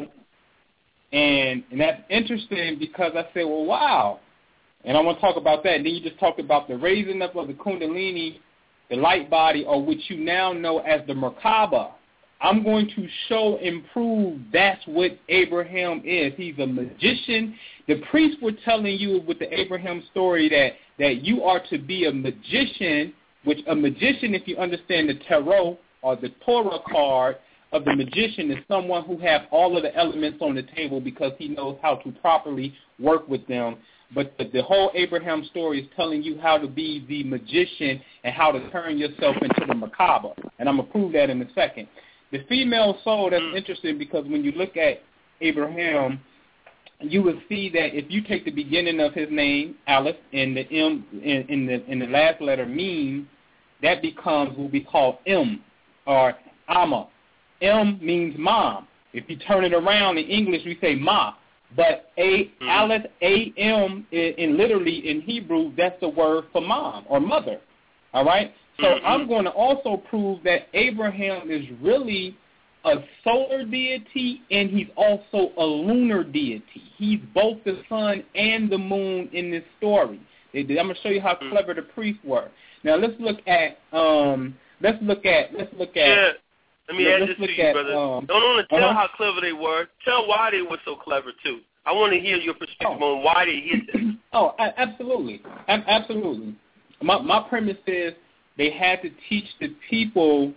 and that's interesting because I said, well, wow, and I want to talk about that. And then you just talked about the raising up of the Kundalini, the light body, or which you now know as the Merkaba. I'm going to show and prove that's what Abraham is. He's a magician. The priests were telling you with the Abraham story that you are to be a magician, which a magician, if you understand the tarot or the Torah card of the magician, is someone who has all of the elements on the table because he knows how to properly work with them. But the whole Abraham story is telling you how to be the magician and how to turn yourself into the Merkaba. And I'm going to prove that in a second. The female soul, that's interesting because when you look at Abraham, you will see that if you take the beginning of his name, Aleph, and the M in the last letter, Mim, that becomes what we call M, or Amma. M means mom. If you turn it around in English, we say ma. But Aleph, A-M, in literally in Hebrew, that's the word for mom or mother. All right? So I'm going to also prove that Abraham is really a solar deity and he's also a lunar deity. He's both the sun and the moon in this story. I'm going to show you how clever the priests were. Now let's look at Yeah. Let me add this to you, brother. Don't only tell how clever they were, tell why they were so clever too. I want to hear your perspective on why they hit this. Oh, absolutely. Absolutely. My premise is they had to teach the people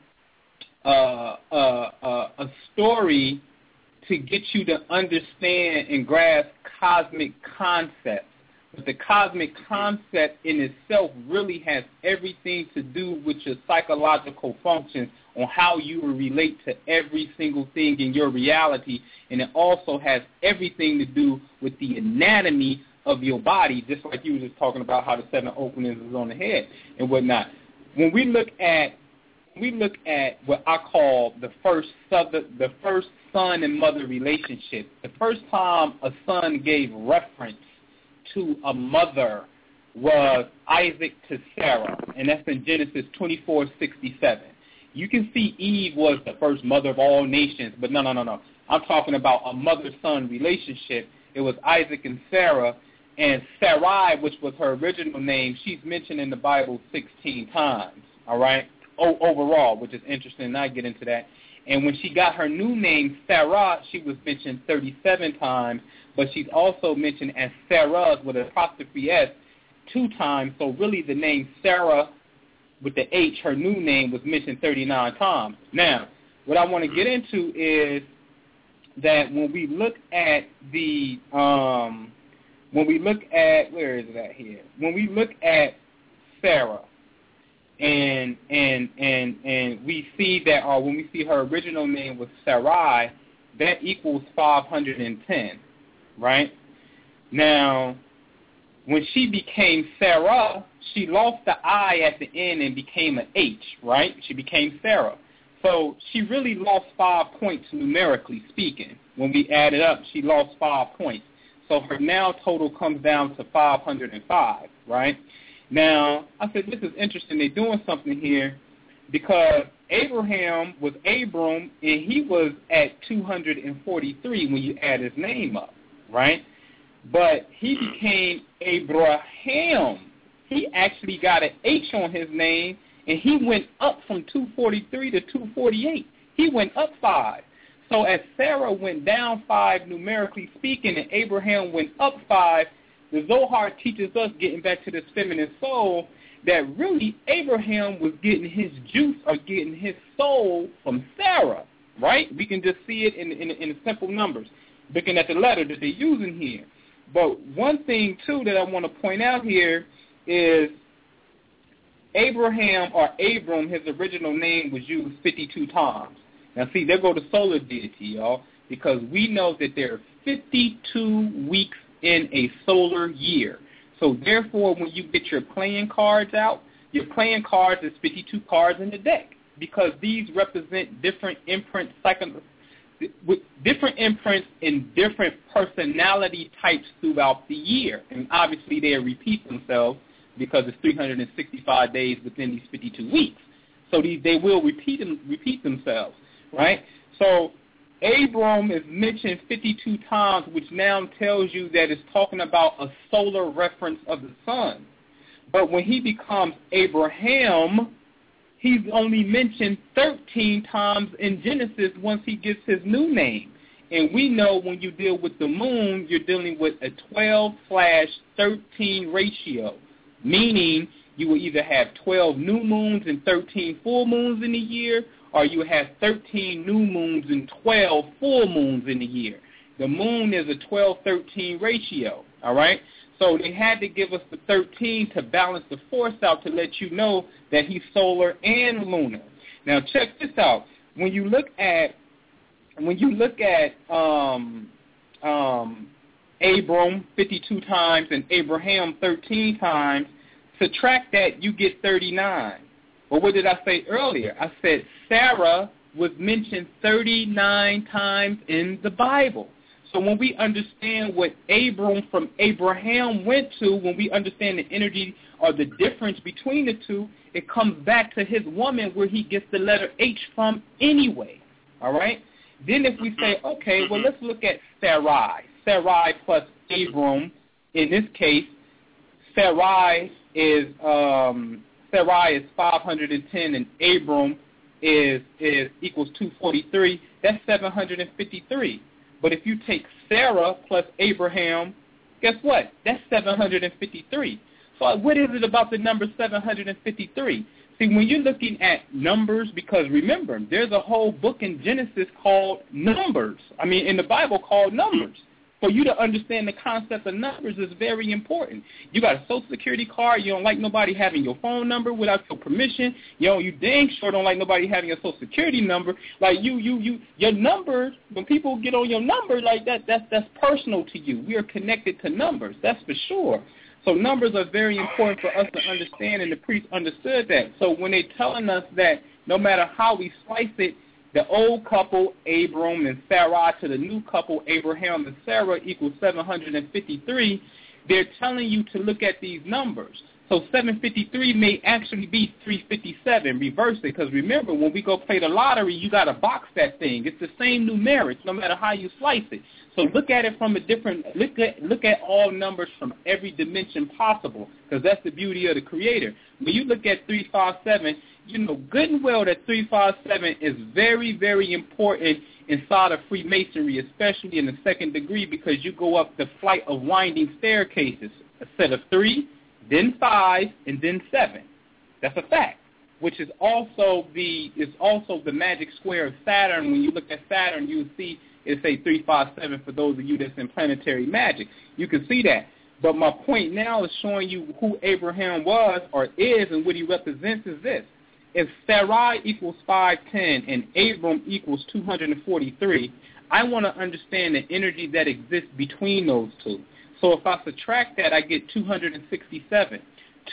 a story to get you to understand and grasp cosmic concepts. But the cosmic concept in itself really has everything to do with your psychological functions on how you will relate to every single thing in your reality. And it also has everything to do with the anatomy of your body, just like you were just talking about how the 7 openings is on the head and whatnot. When we look at what I call the first son and mother relationship, the first time a son gave reference to a mother was Isaac to Sarah, and that's in Genesis 24:67. You can see Eve was the first mother of all nations, but no. I'm talking about a mother-son relationship. It was Isaac and Sarah, and Sarai, which was her original name, she's mentioned in the Bible 16 times, all right, overall, which is interesting, and I get into that. And when she got her new name, Sarah, she was mentioned 37 times, but she's also mentioned as Sarah with an apostrophe S 2 times. So really the name Sarah with the H, her new name, was mentioned 39 times. Now, what I want to get into is that when we look at where is it at here? When we look at Sarah, and we see that, or when we see her original name was Sarai, that equals 510, right? Now, when she became Sarah, she lost the I at the end and became an H, right? She became Sarah. So she really lost 5 points numerically speaking. When we add it up, she lost 5 points. So her now total comes down to 505, right? Now, I said, this is interesting. They're doing something here because Abraham was Abram, and he was at 243 when you add his name up, right? But he became Abraham. He actually got an H on his name, and he went up from 243 to 248. He went up 5. So as Sarah went down 5 numerically speaking, and Abraham went up 5, the Zohar teaches us, getting back to this feminine soul, that really Abraham was getting his juice or getting his soul from Sarah, right? We can just see it in the simple numbers, looking at the letter that they're using here. But one thing, too, that I want to point out here is Abraham, or Abram, his original name was used 52 times. Now, see, there go the solar deity, y'all, because we know that there are 52 weeks in a solar year. So therefore, when you get your playing cards out, your playing cards is 52 cards in the deck, because these represent different imprint with different imprints in different personality types throughout the year. And obviously they repeat themselves because it's 365 days within these 52 weeks. So they will repeat themselves, right? So Abram is mentioned 52 times, which now tells you that it's talking about a solar reference of the sun. But when he becomes Abraham, he's only mentioned 13 times in Genesis once he gets his new name. And we know when you deal with the moon, you're dealing with a 12/13 ratio, meaning you will either have 12 new moons and 13 full moons in a year, or you have 13 new moons and 12 full moons in a year. The moon is a 12/13 ratio, all right? So they had to give us the 13 to balance the force out to let you know that he's solar and lunar. Now check this out. When you look at Abram 52 times and Abraham 13 times, subtract that, you get 39. Well, what did I say earlier? I said Sarah was mentioned 39 times in the Bible. So when we understand what Abram from Abraham went to, when we understand the energy or the difference between the two, it comes back to his woman where he gets the letter H from anyway, all right? Then if we say, okay, well, let's look at Sarai. Sarai plus Abram. In this case, Sarai is 510 and Abram is equals 243. That's 753. But if you take Sarah plus Abraham, guess what? That's 753. So what is it about the number 753? See, when you're looking at numbers, because remember, there's a whole book in Genesis called Numbers. In the Bible called Numbers. For you to understand the concept of numbers is very important. You got a Social Security card. You don't like nobody having your phone number without your permission. You dang sure don't like nobody having your Social Security number. Like your numbers, when people get on your number like that, that's personal to you. We are connected to numbers. That's for sure. So numbers are very important for us to understand, and the priest understood that. So when they're telling us that no matter how we slice it, the old couple, Abram and Sarai, to the new couple, Abraham and Sarah, equals 753, they're telling you to look at these numbers. So 753 may actually be 357. Reverse it, because remember, when we go play the lottery, you got to box that thing. It's the same numerics, no matter how you slice it. So look at it from a different, look at all numbers from every dimension possible, because that's the beauty of the Creator. When you look at 357, you know good and well that 357 is very, very important inside of Freemasonry, especially in the second degree, because you go up the flight of winding staircases, a set of 3, then 5, and then 7. That's a fact, which is also the magic square of Saturn. When you look at Saturn, you see it say 357 for those of you that's in planetary magic. You can see that. But my point now is showing you who Abraham was or is and what he represents is this. If Sarai equals 510 and Abram equals 243, I want to understand the energy that exists between those two. So if I subtract that, I get 267.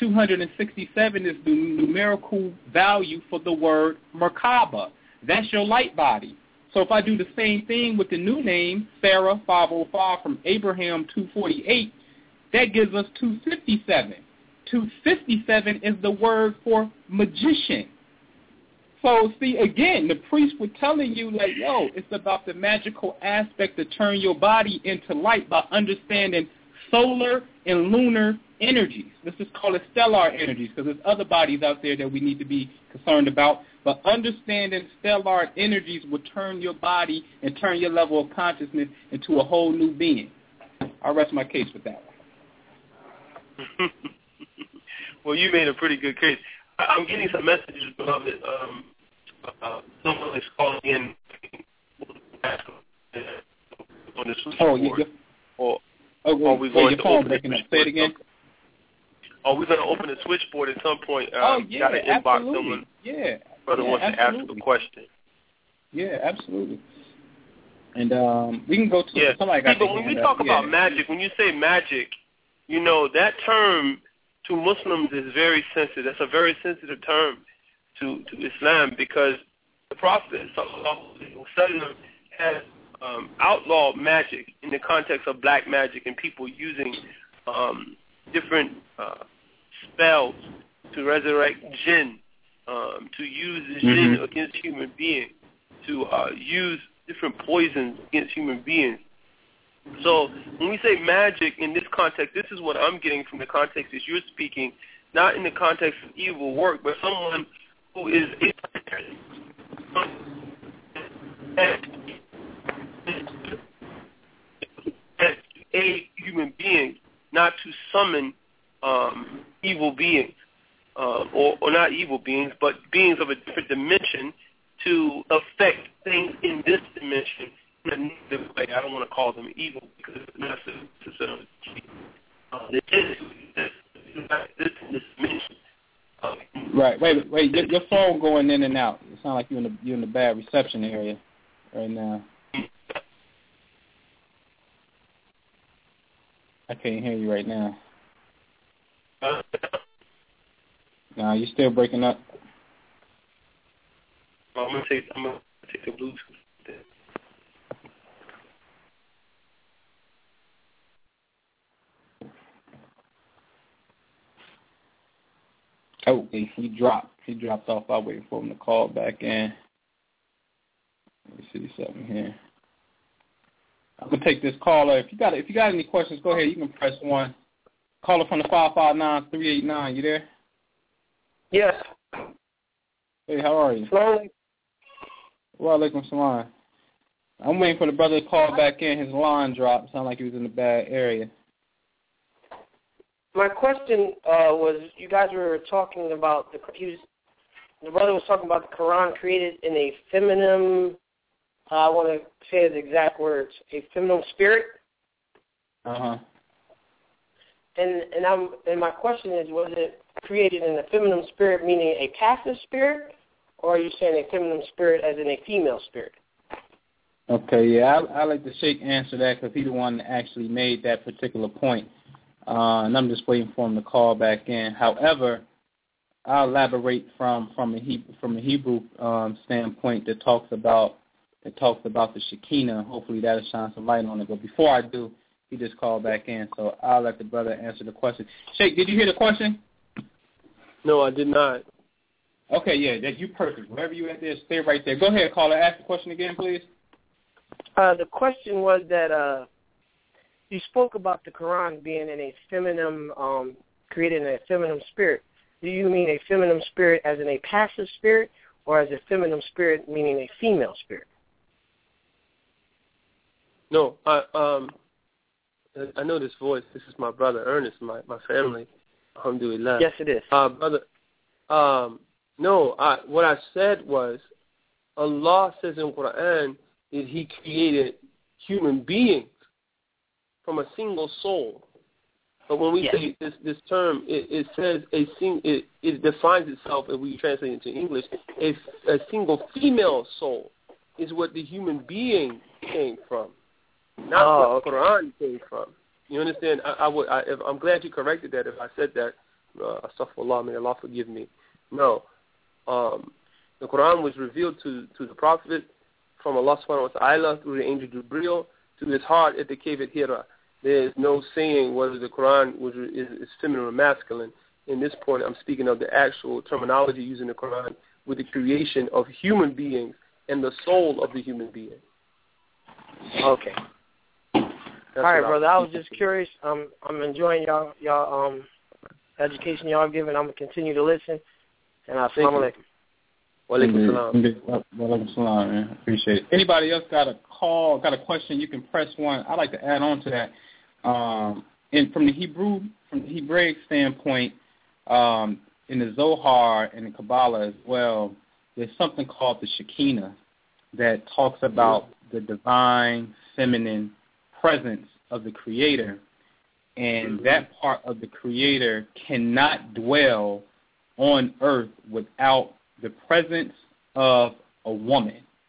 267 is the numerical value for the word Merkaba. That's your light body. So if I do the same thing with the new name, Sarah 505 from Abraham 248, that gives us 257. 257 is the word for magician. So see, again, the priests were telling you, like, yo, it's about the magical aspect to turn your body into light by understanding solar and lunar energies. Let's just call it stellar energies, because there's other bodies out there that we need to be concerned about. But understanding stellar energies will turn your body and turn your level of consciousness into a whole new being. I'll rest my case with that one. Well, you made a pretty good case. I'm getting some messages, beloved. Someone is calling in on the switchboard. Or we're going to open the switchboard. Say it again. We're going to open the switchboard at some point. Yeah, got to inbox absolutely. someone. Yeah. Brother wants to ask a question. Yeah, absolutely. And we can go to somebody got. But when we talk about magic, when you say magic, you know that term to Muslims is very sensitive. That's a very sensitive term to Islam, because the Prophet ﷺ has outlawed magic in the context of black magic and people using different spells to resurrect jinn, to use the jinn against human beings, to use different poisons against human beings. So when we say magic in this context, this is what I'm getting from the context that you're speaking, not in the context of evil work, but someone who is a human being, not to summon evil beings, or not evil beings, but beings of a different dimension to affect things in this dimension in a negative way. I don't want to call them evil because it's not necessarily this dimension. Right. Wait. Your phone going in and out. It sounds like you're in the bad reception area right now. I can't hear you right now. No, you're still breaking up. I'm gonna take the Bluetooth. Oh, he dropped. He dropped off. I'm waiting for him to call back in. Let me see something here. I'm gonna take this caller. If you got any questions, go ahead. You can press 1. Caller from the 559-389. You there? Yes. Hey, how are you? Slowly. Wa alaikum salam. I'm waiting for the brother to call back in. His line dropped. Sound like he was in a bad area. My question was, you guys were talking about the brother was talking about the Quran created in a feminine. I want to say his exact words: a feminine spirit. Uh-huh. And my question is, was it created in a feminine spirit, meaning a passive spirit, or are you saying a feminine spirit as in a female spirit? Okay, yeah, I like the Sheikh answer that because he's the one that actually made that particular point. And I'm just waiting for him to call back in. However, I'll elaborate from a Hebrew standpoint that talks about the Shekinah. Hopefully that'll shine some light on it. But before I do, he just called back in, so I'll let the brother answer the question. Sheikh, did you hear the question? No, I did not. Okay, yeah, that you perfect. Wherever you at there, stay right there. Go ahead, caller. Ask the question again, please. The question was that you spoke about the Quran being in a feminine, created in a feminine spirit. Do you mean a feminine spirit as in a passive spirit, or as a feminine spirit meaning a female spirit? No, I know this voice. This is my brother Ernest, my family. Alhamdulillah. Yes, it is. Brother, what I said was, Allah says in the Quran that He created human beings from a single soul. But when we say this term, it says it defines itself, if we translate it into English, a single female soul is what the human being came from, not what the Quran came from. You understand? I'm glad you corrected that. If I said that, astaghfirullah, may Allah forgive me. No, the Quran was revealed to the Prophet from Allah subhanahu wa ta'ala through the angel Jibreel to his heart at the cave at Hira. There is no saying whether the Quran is feminine or masculine. In this point, I'm speaking of the actual terminology used in the Quran with the creation of human beings and the soul of the human being. Okay. All right, brother. I was just curious. I'm enjoying y'all education y'all giving. I'm gonna continue to listen. And assalamu alaikum. Wa alaikum salam. Wa alaikum salam, man. Appreciate it. Anybody else got a question? You can press 1. I'd like to add on to that. And from the Hebraic standpoint, in the Zohar and the Kabbalah as well, there's something called the Shekinah that talks about the divine feminine presence of the Creator, and that part of the Creator cannot dwell on earth without the presence of a woman,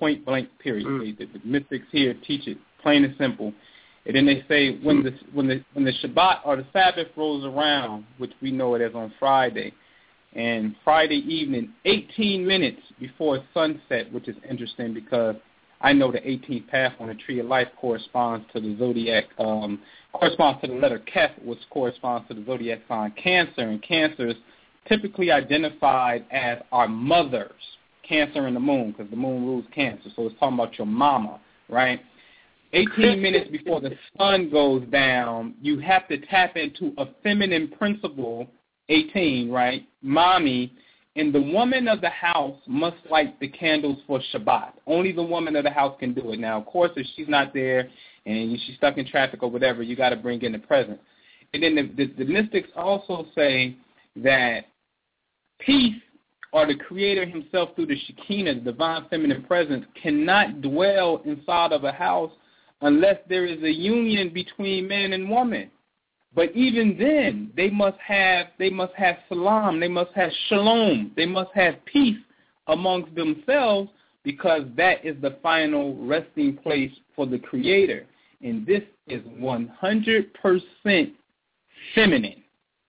point blank, period. The mystics here teach it plain and simple. And then they say when the Shabbat or the Sabbath rolls around, which we know it as on Friday, and Friday evening, 18 minutes before sunset, which is interesting because I know the 18th path on the Tree of Life corresponds to the zodiac, corresponds to the letter Keph, which corresponds to the zodiac sign Cancer, and Cancer is typically identified as our mothers, Cancer and the moon, because the moon rules Cancer, so it's talking about your mama, right? 18 minutes before the sun goes down, you have to tap into a feminine principle, 18, right, mommy, and the woman of the house must light the candles for Shabbat. Only the woman of the house can do it. Now, of course, if she's not there and she's stuck in traffic or whatever, you got to bring in the present. And then the mystics also say that peace, or the Creator himself through the Shekinah, the divine feminine presence, cannot dwell inside of a house unless there is a union between man and woman. But even then, they must have salam, they must have shalom, they must have peace amongst themselves, because that is the final resting place for the Creator. And this is 100% feminine.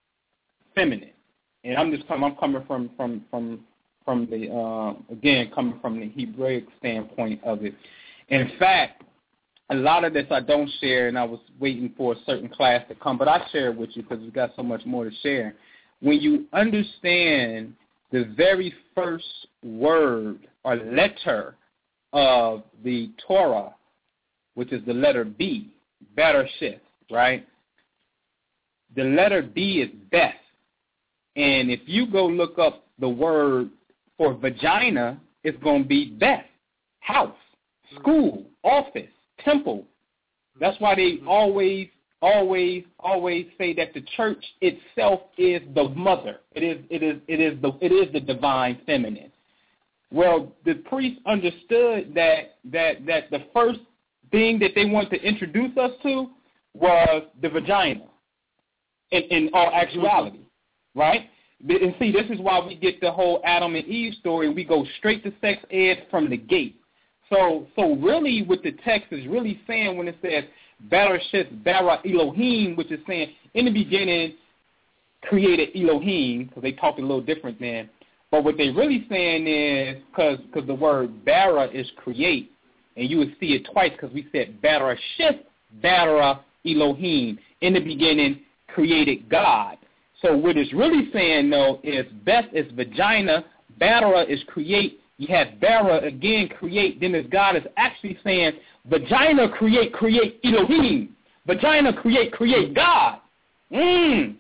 And I'm coming from the Hebraic standpoint of it. In fact, a lot of this I don't share, and I was waiting for a certain class to come, but I share it with you because we've got so much more to share. When you understand the very first word or letter of the Torah, which is the letter B, Bereshith, right? The letter B is Beth. And if you go look up the word for vagina, it's going to be Beth, house, school, office, temple. That's why they always say that the church itself is the mother. It is the divine feminine. Well, the priests understood that the first thing that they wanted to introduce us to was the vagina. In all actuality, right? And see, this is why we get the whole Adam and Eve story. We go straight to sex ed from the gate. So really what the text is really saying when it says Bereshith bara Elohim, which is saying in the beginning created Elohim, because they talk a little different then. But what they're really saying is, because the word bara is create, and you would see it twice because we said Bereshith bara Elohim. In the beginning created God. So what it's really saying, though, is Beth is vagina, bara is create. You have bara again, create. Then this God is actually saying vagina create Elohim. Vagina create God. See?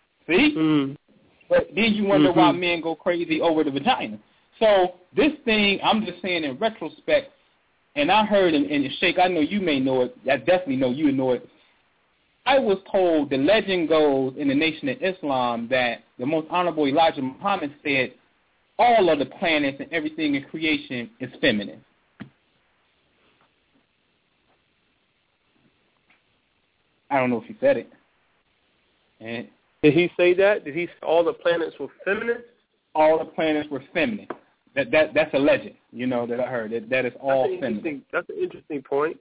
But then you wonder why men go crazy over the vagina. So this thing, I'm just saying in retrospect, and I heard in Sheikh, I know you may know it. I definitely know you know it. I was told, the legend goes in the Nation of Islam, that the most honorable Elijah Muhammad said all of the planets and everything in creation is feminine. I don't know if he said it. And did he say that? Did he say all the planets were feminine? All the planets were feminine. That's a legend, that I heard. That is all feminine. That's an interesting point.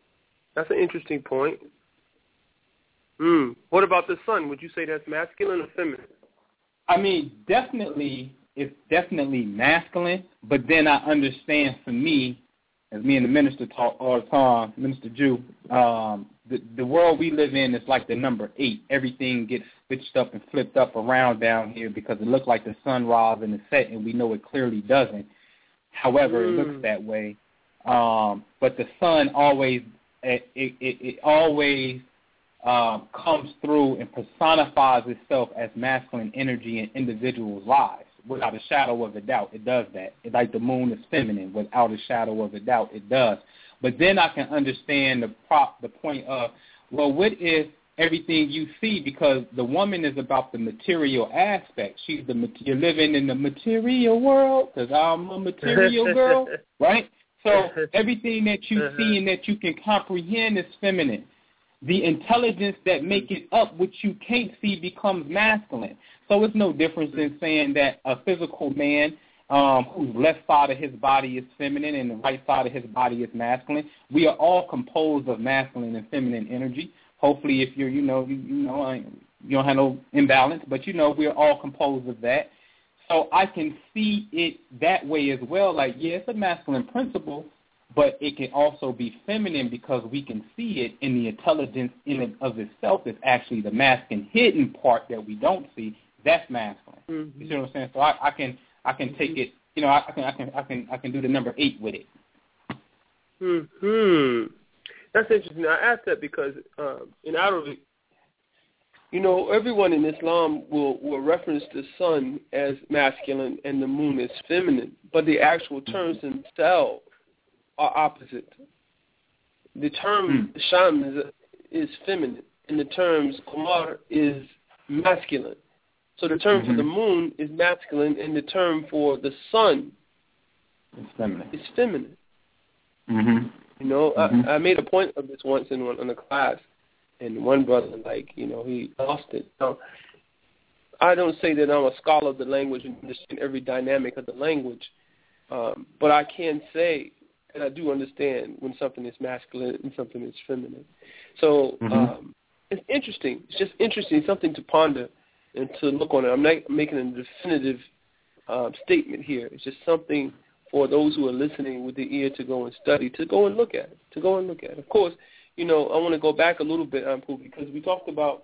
What about the sun? Would you say that's masculine or feminine? I mean, it's definitely masculine, but then I understand, for me, as me and the minister talk all the time, Minister Jew, the world we live in is like the number 8. Everything gets switched up and flipped up around down here because it looks like the sun rise and the set, and we know it clearly doesn't. However, it looks that way. But the sun always, it always comes through and personifies itself as masculine energy in individuals' lives. Without a shadow of a doubt, it does that. It's like the moon is feminine. Without a shadow of a doubt, it does. But then I can understand the point of, well, what if everything you see, because the woman is about the material aspect. You're living in the material world, because I'm a material girl, right? So everything that you see and that you can comprehend is feminine. The intelligence that make it up, which you can't see, becomes masculine. So it's no difference in saying that a physical man whose left side of his body is feminine and the right side of his body is masculine. We are all composed of masculine and feminine energy. Hopefully, if you're, you don't have no imbalance, but we are all composed of that. So I can see it that way as well. Like, yeah, it's a masculine principle, but it can also be feminine because we can see it in the intelligence in and of itself is actually the masculine hidden part that we don't see. That's masculine. Mm-hmm. You see what I'm saying? So I can take it. I can do the number 8 with it. That's interesting. I asked that because in Arabic, everyone in Islam will reference the sun as masculine and the moon as feminine, but the actual terms themselves are opposite. The term Shams is feminine, and the terms Qamar is masculine. So the term for the moon is masculine, and the term for the sun is feminine. Mm-hmm. I made a point of this once in a class, and one brother, he lost it. Now, I don't say that I'm a scholar of the language and understand every dynamic of the language, but I can say that I do understand when something is masculine and something is feminine. So it's interesting. It's just interesting, something to ponder and to look on it. I'm not making a definitive statement here. It's just something for those who are listening with the ear to go and study, to go and look at it. Of course, I want to go back a little bit, Ampu, because we talked about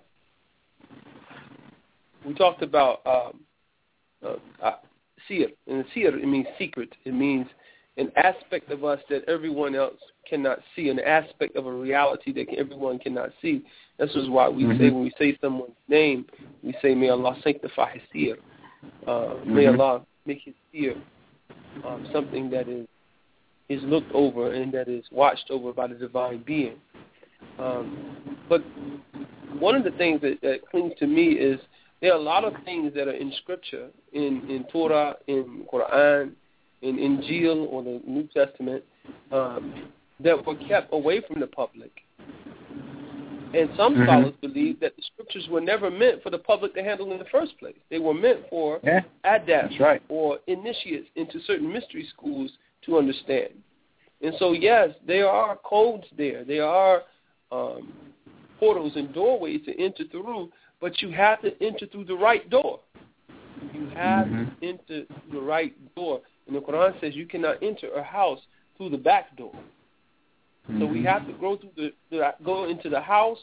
seer. And seer, it means secret. It means an aspect of us that everyone else cannot see, an aspect of a reality that everyone cannot see. This is why we say, when we say someone's name, we say, may Allah sanctify his seer. May Allah make his seer something that is looked over and that is watched over by the divine being. But one of the things that clings to me is there are a lot of things that are in Scripture, in Torah, in Quran, in Injil or the New Testament, that were kept away from the public. And some scholars believe that the Scriptures were never meant for the public to handle in the first place. They were meant for adepts or initiates into certain mystery schools to understand. And so, yes, there are codes there. There are portals and doorways to enter through, but you have to enter through the right door. You have to enter the right door. And the Quran says you cannot enter a house through the back door. So we have to go go into the house,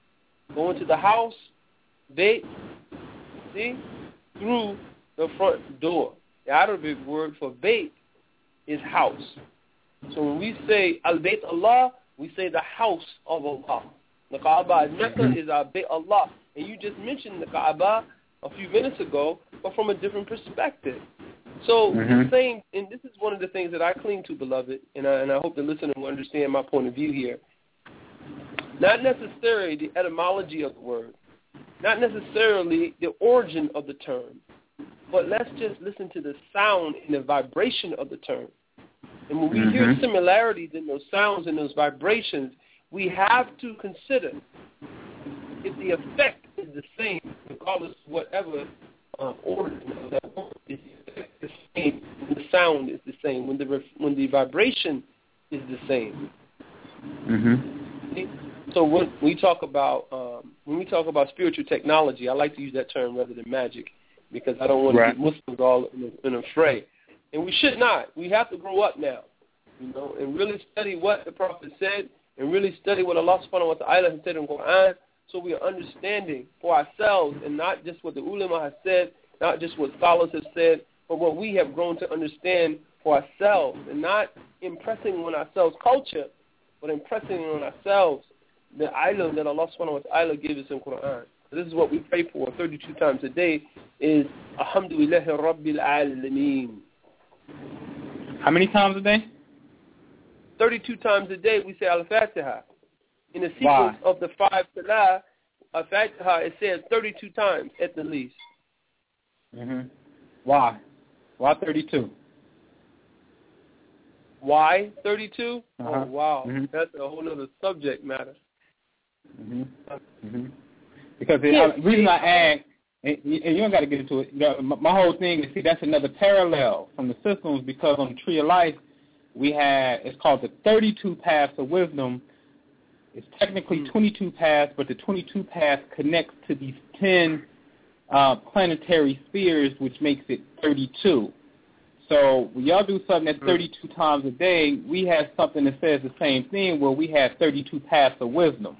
through the front door. The Arabic word for bayt is house. So when we say al-bayt Allah, we say the house of Allah. The Kaaba in Mecca is our bayt Allah. And you just mentioned the Kaaba a few minutes ago, but from a different perspective. So the same, and this is one of the things that I cling to, beloved, and I hope the listener will understand my point of view here. Not necessarily the etymology of the word, not necessarily the origin of the term, but let's just listen to the sound and the vibration of the term. And when we hear similarities in those sounds and those vibrations, we have to consider if the effect is the same, regardless of whatever origin of that word is. The same, when the sound is the same, when the vibration is the same. So when we talk about spiritual technology, I like to use that term rather than magic because I don't want to get Muslims all in a fray. And we should not. We have to grow up now, and really study what the Prophet said, and really study what Allah subhanahu wa ta'ala has said in the Quran, so we are understanding for ourselves, and not just what the ulama has said, not just what scholars have said, but what we have grown to understand for ourselves, and not impressing on ourselves culture, but impressing on ourselves the ilm that Allah subhanahu wa ta'ala gives us in Quran. So this is what we pray for 32 times a day, is Alhamdulillahi Rabbil Alameen. How many times a day? 32 times a day we say Al-Fatiha. In the sequence of the 5 Salah, Al-Fatiha is said 32 times at the least. Why? Why 32? Why 32? Oh, wow. That's a whole other subject matter. Because the reason I ask, and you don't got to get into it. My whole thing is, see, that's another parallel from the systems, because on the Tree of Life, we have, it's called the 32 Paths of Wisdom. It's technically 22 paths, but the 22 paths connects to these 10 planetary spheres, which makes it 32. So when y'all do something that's 32 times a day, we have something that says the same thing, where we have 32 paths of wisdom.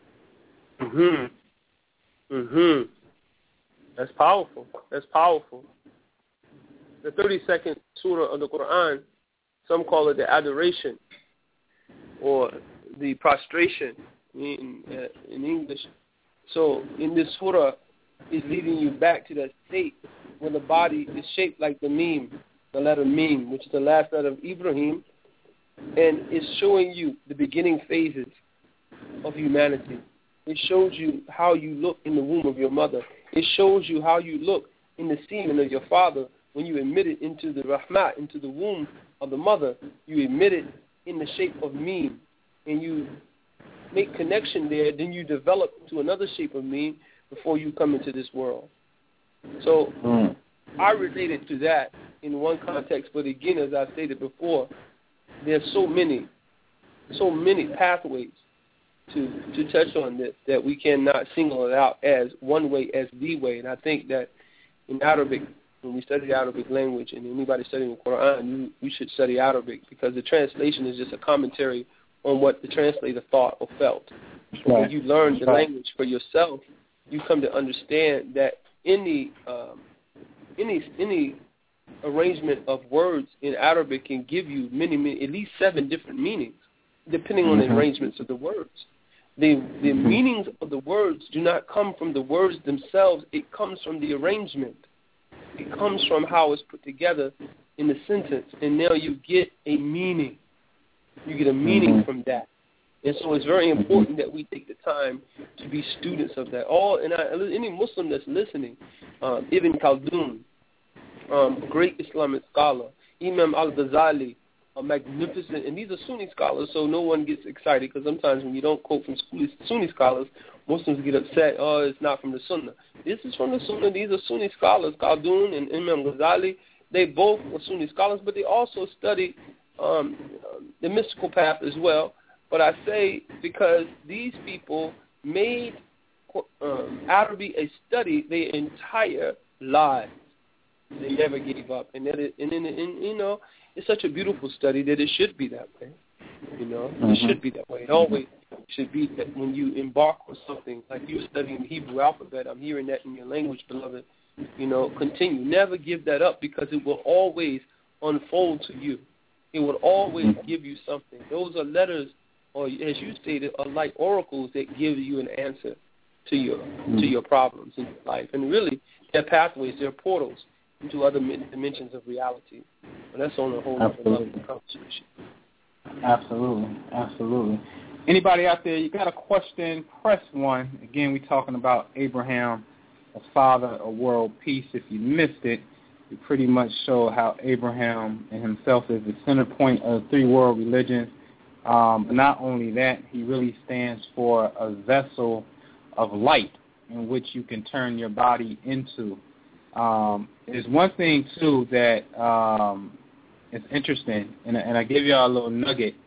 That's powerful. That's powerful. The 32nd surah of the Quran, some call it the adoration or the prostration in English. So in this surah, it's leading you back to that state where the body is shaped like the meme, the letter meme, which is the last letter of Ibrahim, and it's showing you the beginning phases of humanity. It shows you how you look in the womb of your mother. It shows you how you look in the semen of your father when you emit it into the rahmat, into the womb of the mother. You emit it in the shape of meme, and you make connection there. Then you develop to another shape of meme before you come into this world. So I related to that in one context, but again, as I stated before, there's so many pathways to touch on this that we cannot single it out as one way, as the way. And I think that in Arabic, when we study Arabic language, and anybody studying the Quran, you should study Arabic, because the translation is just a commentary on what the translator thought or felt. So when you learn the language for yourself, you come to understand that any arrangement of words in Arabic can give you many, at least 7 different meanings, depending on the arrangements of the words. The meanings of the words do not come from the words themselves. It comes from the arrangement. It comes from how it's put together in the sentence, and now you get a meaning. You get a meaning from that. And so it's very important that we take the time to be students of that. Any Muslim that's listening, Ibn Khaldun, a great Islamic scholar, Imam al-Ghazali, a magnificent, and these are Sunni scholars, so no one gets excited, because sometimes when you don't quote from Sunni scholars, Muslims get upset, it's not from the Sunnah. This is from the Sunnah. These are Sunni scholars, Khaldun and Imam Ghazali. They both were Sunni scholars, but they also studied the mystical path as well. But I say because these people made Arabic a study their entire lives. They never gave up, and it's such a beautiful study that it should be that way. It should be that way. It always should be that when you embark on something, like you studying the Hebrew alphabet, I'm hearing that in your language, beloved. Continue. Never give that up, because it will always unfold to you. It will always give you something. Those are letters, or as you stated, are like oracles that give you an answer to your problems in your life. And really, they're pathways, they're portals into other dimensions of reality. But that's on a whole other level of conversation. Absolutely. Anybody out there, you got a question, press 1. Again, we're talking about Abraham, the father of world peace. If you missed it, we pretty much show how Abraham and himself is the center point of 3 world religions. But not only that, he really stands for a vessel of light in which you can turn your body into. There's one thing, too, that is interesting, and I give y'all a little nugget.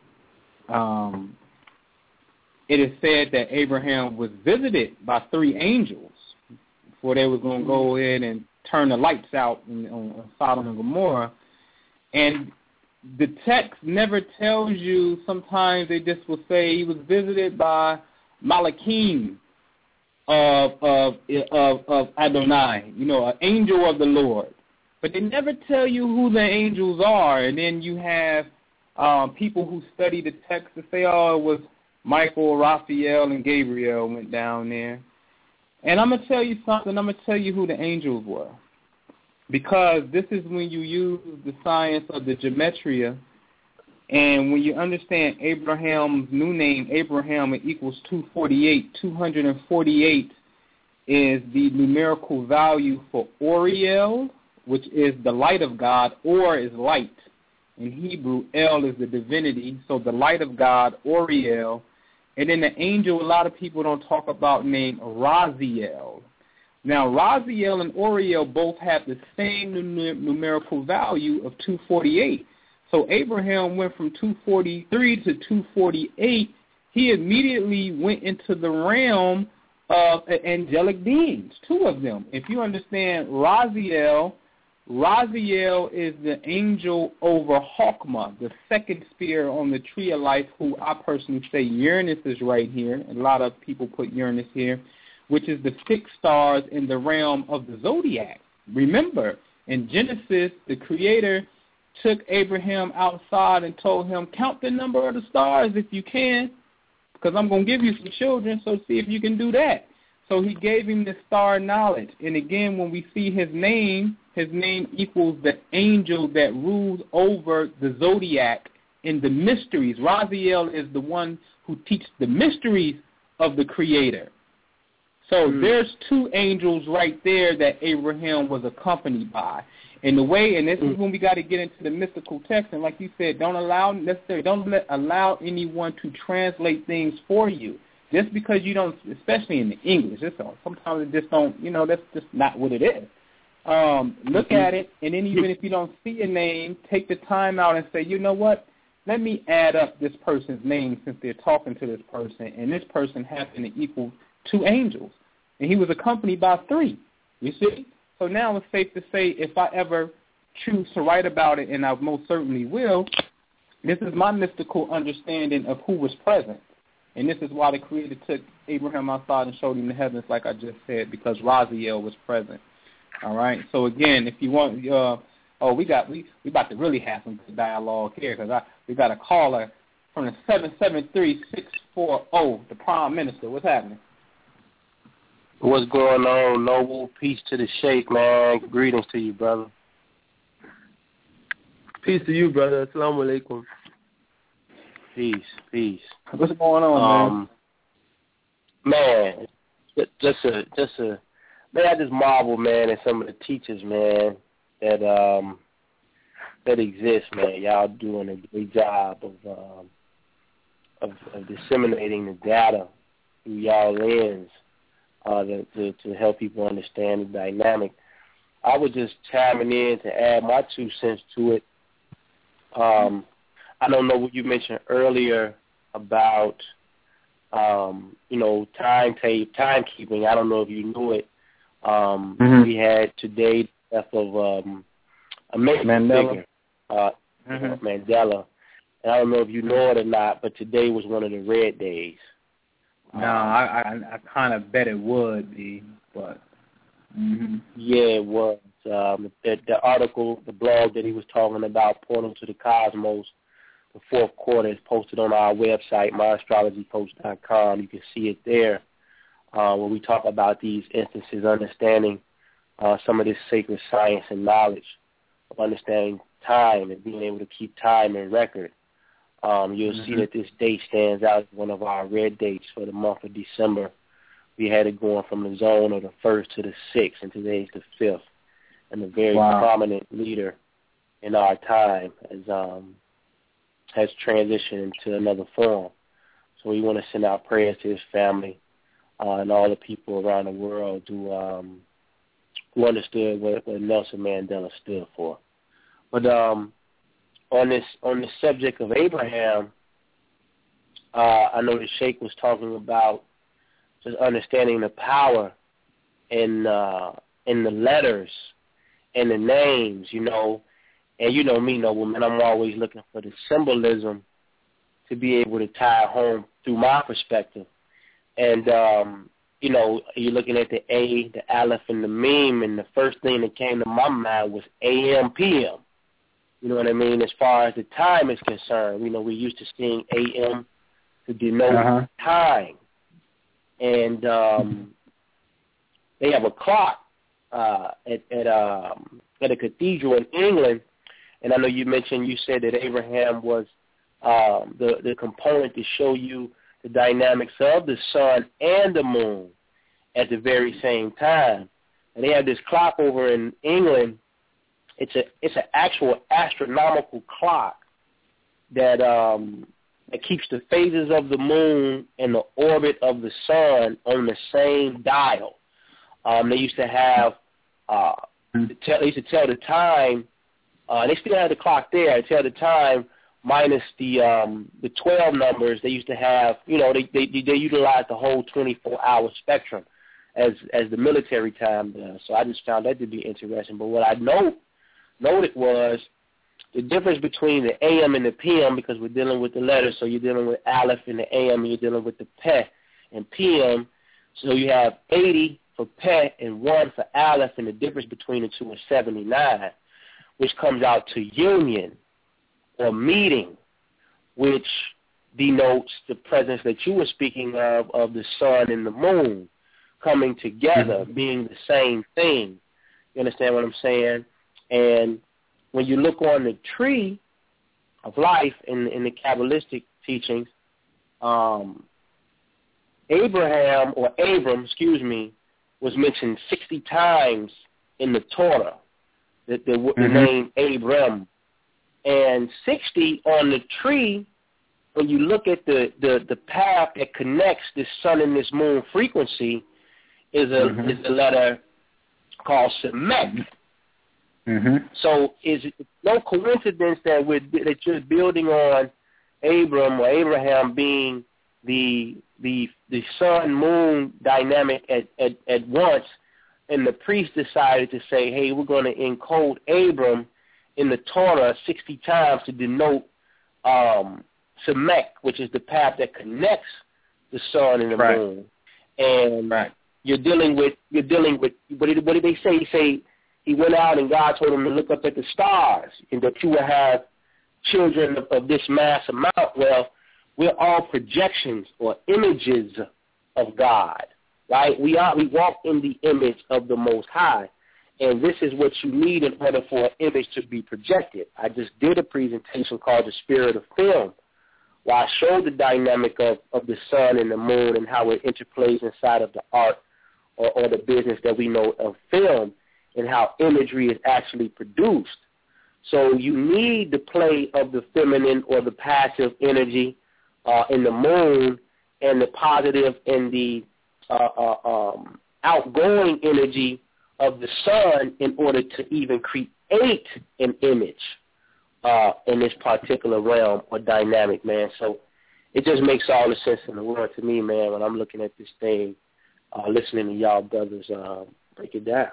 It is said that Abraham was visited by 3 angels before they was going to go in and turn the lights out on Sodom and Gomorrah. And the text never tells you. Sometimes they just will say he was visited by Malakim of Adonai, an angel of the Lord. But they never tell you who the angels are. And then you have people who study the text to say, it was Michael, Raphael, and Gabriel went down there. And I'm going to tell you something. I'm going to tell you who the angels were. Because this is when you use the science of the gematria, and when you understand Abraham's new name, Abraham, it equals 248. 248 is the numerical value for Oriel, which is the light of God. Or is light. In Hebrew, El is the divinity, so the light of God, Oriel. And then the angel, a lot of people don't talk about, named Raziel, Now, Raziel and Oriel both have the same numerical value of 248. So Abraham went from 243 to 248. He immediately went into the realm of angelic beings, two of them. If you understand Raziel is the angel over Hokmah, the second spear on the tree of life, who I personally say Uranus is right here. A lot of people put Uranus here, which is the 6 stars in the realm of the zodiac. Remember, in Genesis, the Creator took Abraham outside and told him, count the number of the stars if you can, because I'm going to give you some children, so see if you can do that. So he gave him the star knowledge. And again, when we see his name equals the angel that rules over the zodiac in the mysteries. Raziel is the one who teaches the mysteries of the Creator. So there's 2 angels right there that Abraham was accompanied by. In the way, and this is when we got to get into the mystical text, and like you said, don't allow anyone to translate things for you. Just because you don't, especially in the English, sometimes it just don't, that's just not what it is. Look at it, and then even if you don't see a name, take the time out and say, you know what, let me add up this person's name since they're talking to this person, and this person happened to equal 2 angels, and he was accompanied by 3, you see? So now it's safe to say if I ever choose to write about it, and I most certainly will, this is my mystical understanding of who was present. And this is why the Creator took Abraham outside and showed him the heavens, like I just said, because Raziel was present. All right? So, again, if you want, we about to really have some good dialogue here, because we got a caller from the 773-640, the Prime Minister. What's happening? What's going on, Noble? Peace to the Sheikh, man. Greetings to you, brother. Peace to you, brother. Assalamu alaikum. Peace. What's going on, man? Man, I just marvel, man, at some of the teachers, man, that exist, man. Y'all doing a great job of disseminating the data through y'all lens. To help people understand the dynamic. I was just chiming in to add my 2 cents to it. I don't know what you mentioned earlier about, timekeeping. I don't know if you knew it. We had today the death of a Mandela figure, Mandela. And I don't know if you know it or not, but today was one of the red days. No, I kind of bet it would be, but yeah, it was. The article, the blog that he was talking about, Portal to the Cosmos, the 4th quarter, is posted on our website, myastrologycoach.com. You can see it there, where we talk about these instances, understanding some of this sacred science and knowledge of understanding time and being able to keep time and record. You'll see that this date stands out as one of our red dates for the month of December. We had it going from the zone of the 1st to the 6th, and today's the 5th. And a very prominent leader in our time has transitioned into another form. So we want to send our prayers to his family and all the people around the world who understood what Nelson Mandela stood for. But on this subject of Abraham, I know the Sheikh was talking about just understanding the power in the letters and the names, And you know me, Nobleman, I'm always looking for the symbolism to be able to tie it home through my perspective. And, you're looking at the A, the Aleph, and the Meme, and the first thing that came to my mind was AM, PM. You know what I mean? As far as the time is concerned, we're used to seeing AM to denote time. And they have a clock at a cathedral in England. And I know you said that Abraham was the component to show you the dynamics of the sun and the moon at the very same time. And they have this clock over in England. It's an actual astronomical clock that keeps the phases of the moon and the orbit of the sun on the same dial. They used to have they used to tell the time. They still had the clock there. Tell the time minus the 12 numbers. They used to have, they utilized the whole 24-hour spectrum as the military time does. So I just found that to be interesting. But what I noted was the difference between the AM and the PM, because we're dealing with the letters. So you're dealing with Aleph in the AM, and you're dealing with the Peh and PM. So you have 80 for Peh and 1 for Aleph, and the difference between the two is 79, which comes out to union or meeting, which denotes the presence that you were speaking of the sun and the moon coming together, being the same thing. You understand what I'm saying? And when you look on the tree of life in the Kabbalistic teachings, Abram, was mentioned 60 times in the Torah, the name Abram. And 60 on the tree, when you look at the path that connects this sun and this moon frequency, is a letter called Semek. So it's no coincidence that you're building on Abram or Abraham being the sun-moon dynamic at once, and the priest decided to say, hey, we're going to encode Abram in the Torah 60 times to denote Semek, which is the path that connects the sun and the moon. And you're dealing with what did they say? He say he went out and God told him to look up at the stars and that you will have children of this mass amount. Well, we're all projections or images of God, right? We walk in the image of the Most High, and this is what you need in order for an image to be projected. I just did a presentation called The Spirit of Film, where I showed the dynamic of the sun and the moon and how it interplays inside of the art or the business that we know of film, and how imagery is actually produced. So you need the play of the feminine or the passive energy in the moon, and the positive and the outgoing energy of the sun in order to even create an image in this particular realm or dynamic, man. So it just makes all the sense in the world to me, man, when I'm looking at this thing, listening to y'all brothers break it down.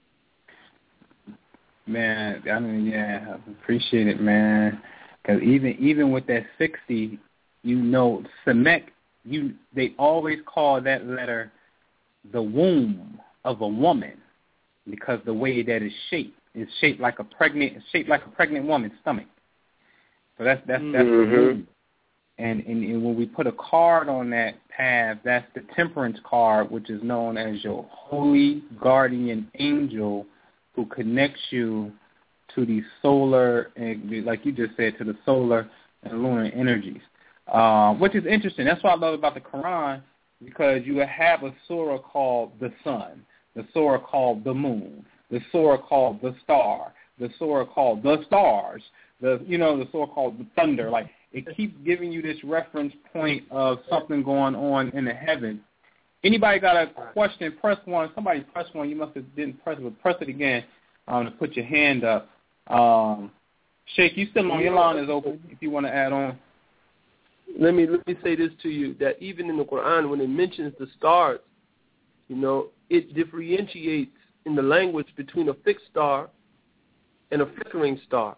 Man, I mean, yeah, I appreciate it, man. Because even with that 60, Semek, they always call that letter the womb of a woman, because the way that it's shaped like a pregnant woman's stomach. So that's the womb. And when we put a card on that path, that's the temperance card, which is known as your holy guardian angel, who connects you to the solar, like you just said, to the solar and lunar energies, which is interesting. That's what I love about the Quran, because you have a surah called the sun, the surah called the moon, the surah called the star, the surah called the stars, the surah called the thunder. Like, it keeps giving you this reference point of something going on in the heavens. Anybody got a question? Press 1. Somebody press 1. You must have didn't press it, but press it again to put your hand up. Sheikh, you still on? Your line is open if you want to add on. Let me say this to you, that even in the Quran, when it mentions the stars, it differentiates in the language between a fixed star and a flickering star.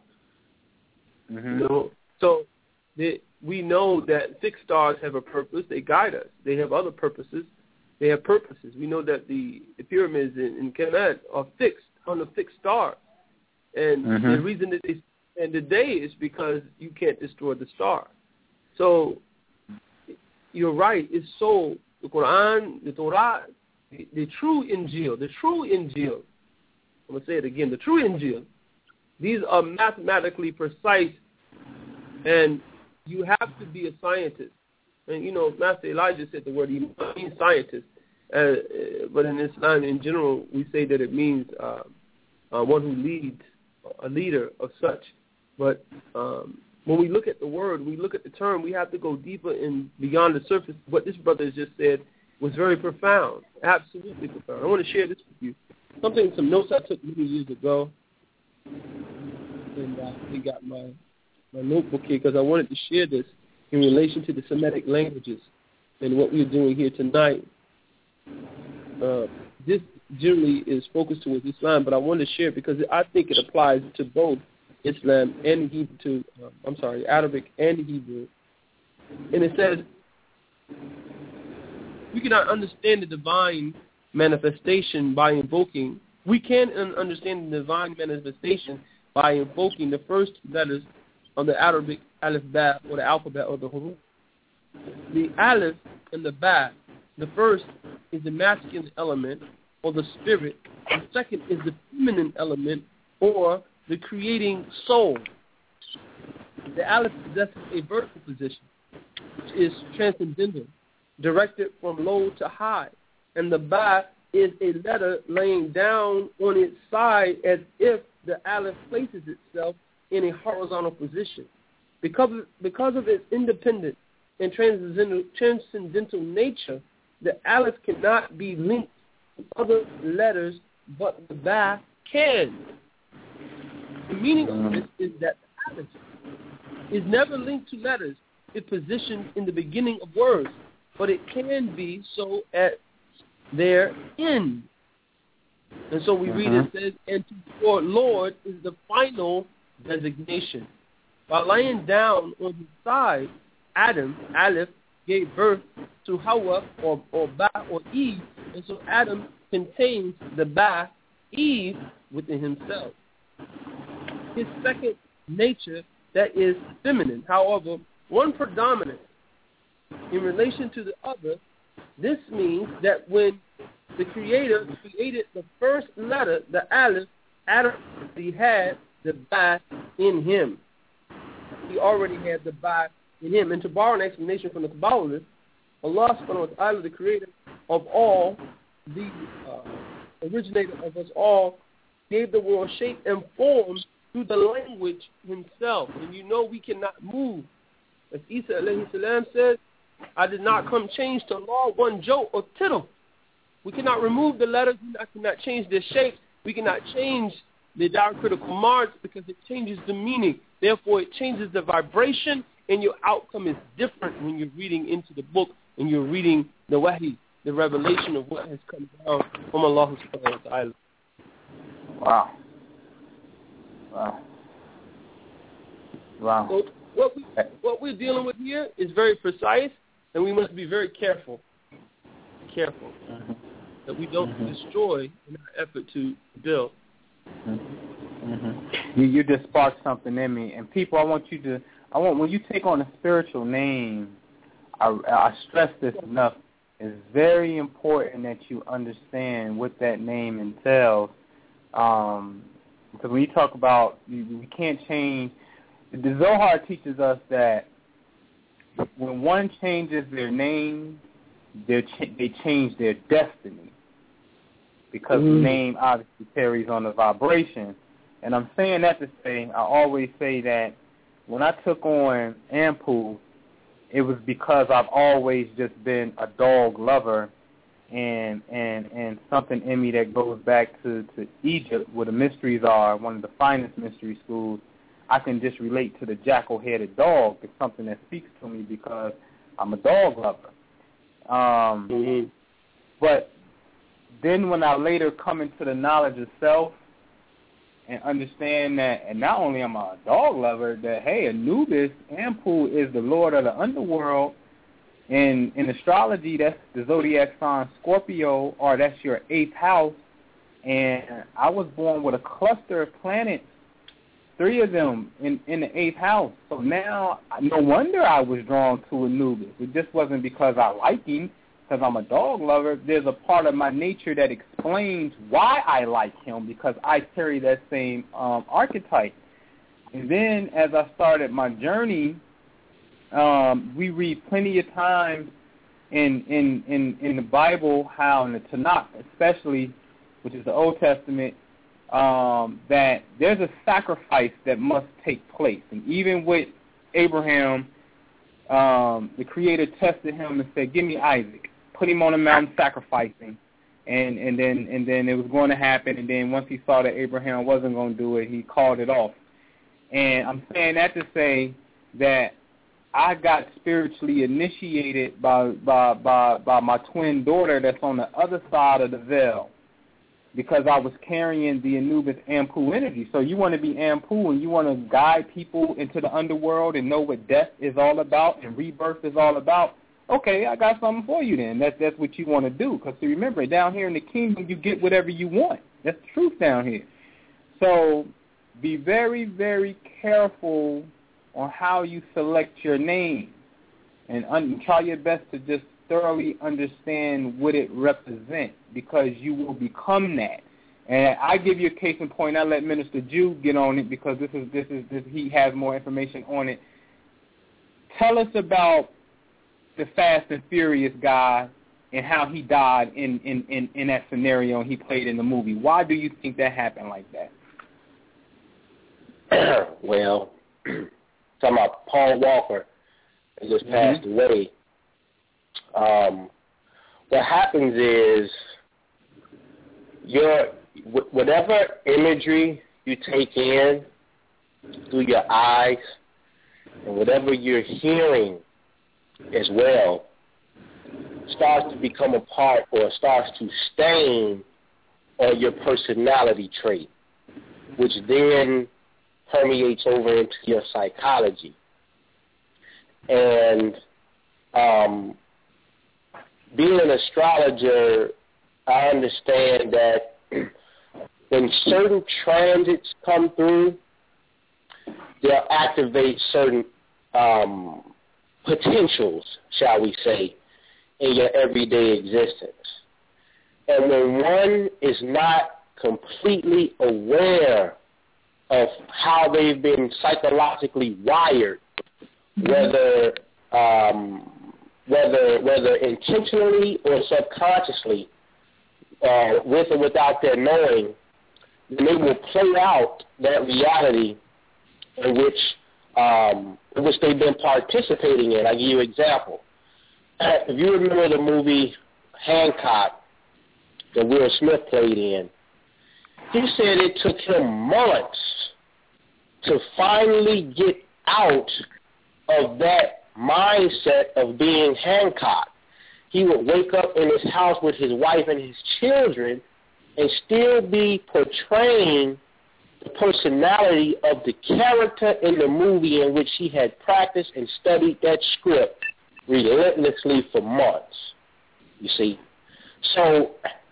So we know that fixed stars have a purpose. They guide us. They have other purposes. They have purposes. We know that the pyramids in Kemet are fixed on the fixed stars. And the reason that they spend the day is because you can't destroy the star. So you're right. It's so the Quran, the Torah, the true Injil, I'm going to say it again, the true Injil, these are mathematically precise, and you have to be a scientist. And, Master Elijah said the word, he means scientist. But in Islam in general, we say that it means one who leads, a leader of such. But when we look at the word, we look at the term, we have to go deeper and beyond the surface. What this brother has just said, was very profound, absolutely profound. I want to share this with you. Some notes I took many years ago, and I got my notebook here because I wanted to share this in relation to the Semitic languages and what we're doing here tonight. This generally is focused towards Islam, but I want to share it because I think it applies to both Islam and Arabic and Hebrew. And it says, we cannot understand the divine manifestation by invoking. We can understand the divine manifestation by invoking the first letters of the Arabic alif ba, or the alphabet, or the huruf. The alif and the ba, the first is the masculine element, or the spirit. The second is the feminine element, or the creating soul. The alif possesses a vertical position, which is transcendental, directed from low to high. And the ba is a letter laying down on its side as if the alif places itself in a horizontal position. Because of its independent and transcendental nature, the alif cannot be linked to other letters, but the ba can. The meaning of this is that the alif is never linked to letters. It positions in the beginning of words, but it can be so at their end. And so we read it says, and for Lord is the final designation. By laying down on his side, Adam, Aleph, gave birth to Hawa, or Ba, or Eve, and so Adam contains the Ba, Eve, within himself. His second nature, that is feminine, however, one predominant in relation to the other. This means that when the Creator created the first letter, the Aleph, Adam already had the Ba in him. He already had the Ba in him. And to borrow an explanation from the Kabbalists, Allah subhanahu wa ta'ala, the Creator of all, the originator of us all, gave the world shape and form through the language himself. And you know we cannot move. As Isa alayhi salam said, I did not come change to law one jot or tittle. We cannot remove the letters. We cannot change their shapes. We cannot change the diacritical marks because it changes the meaning. Therefore, it changes the vibration, and your outcome is different when you're reading into the book and you're reading the wahi, the revelation of what has come down from Allah subhanahu wa ta'ala. Wow. Wow. Wow. So what we're dealing with here is very precise, and we must be very careful. That we don't destroy in our effort to build. You just sparked something in me, and people, I want when you take on a spiritual name, I stress this enough. It's very important that you understand what that name entails, because when you talk about we can't change. The Zohar teaches us that when one changes their name, they change their destiny, because the name obviously carries on the vibration. And I'm saying that to say, I always say that when I took on Ampu, it was because I've always just been a dog lover, and something in me that goes back to Egypt, where the mysteries are, one of the finest mystery schools. I can just relate to the jackal-headed dog. It's something that speaks to me because I'm a dog lover. But then when I later come into the knowledge of self and understand that, and not only am I a dog lover, that, hey, Anubis, Ampu, is the lord of the underworld. And in astrology, that's the zodiac sign Scorpio, or that's your 8th house. And I was born with a cluster of planets, 3 of them in the 8th house. So now, no wonder I was drawn to Anubis. It just wasn't because I like him, because I'm a dog lover. There's a part of my nature that explains why I like him, because I carry that same archetype. And then as I started my journey, we read plenty of times in the Bible how, in the Tanakh especially, which is the Old Testament, that there's a sacrifice that must take place. And even with Abraham, the Creator tested him and said, give me Isaac. put him on a mountain sacrificing, and then it was going to happen, and then once he saw that Abraham wasn't going to do it, he called it off. And I'm saying that to say that I got spiritually initiated by my twin daughter that's on the other side of the veil, because I was carrying the Anubis Ampu energy. So you want to be Ampu and you want to guide people into the underworld and know what death is all about and rebirth is all about. Okay, I got something for you then. That's what you want to do. Because remember, down here in the kingdom, you get whatever you want. That's the truth down here. So be very, very careful on how you select your name, and try your best to just thoroughly understand what it represents, because you will become that. And I give you a case in point. I let Minister Jew get on it because this he has more information on it. Tell us about the Fast and Furious guy and how he died in that scenario he played in the movie. Why do you think that happened like that? Well, talking about Paul Walker, who just passed away. What happens is whatever imagery you take in through your eyes and whatever you're hearing as well starts to become a part or starts to stain on your personality trait, which then permeates over into your psychology. And being an astrologer, I understand that when certain transits come through, they'll activate certain potentials, shall we say, in your everyday existence. And when one is not completely aware of how they've been psychologically wired, whether intentionally or subconsciously, with or without their knowing, then they will play out that reality in which they've been participating in. I'll give you an example. If you remember the movie Hancock that Will Smith played in, he said it took him months to finally get out of that mindset of being Hancock. He would wake up in his house with his wife and his children and still be portraying the personality of the character in the movie in which he had practiced and studied that script relentlessly for months, you see. So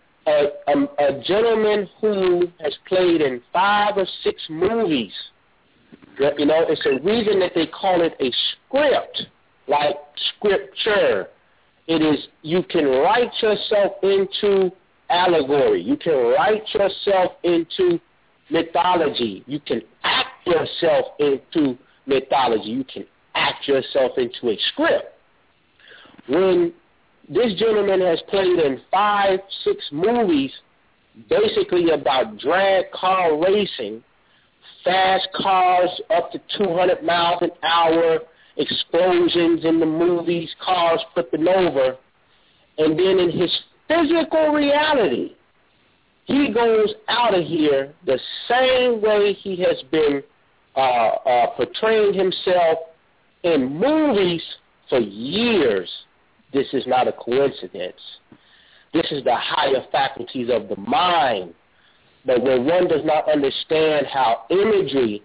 a gentleman who has played in 5 or 6 movies, you know, it's a reason that they call it a script, like scripture. It is, you can write yourself into allegory. You can write yourself into mythology. You can act yourself into mythology. You can act yourself into a script. When this gentleman has played in 5, 6 movies, basically about drag car racing, fast cars up to 200 miles an hour, explosions in the movies, cars flipping over, and then in his physical reality, he goes out of here the same way he has been portraying himself in movies for years. This is not a coincidence. This is the higher faculties of the mind. But when one does not understand how imagery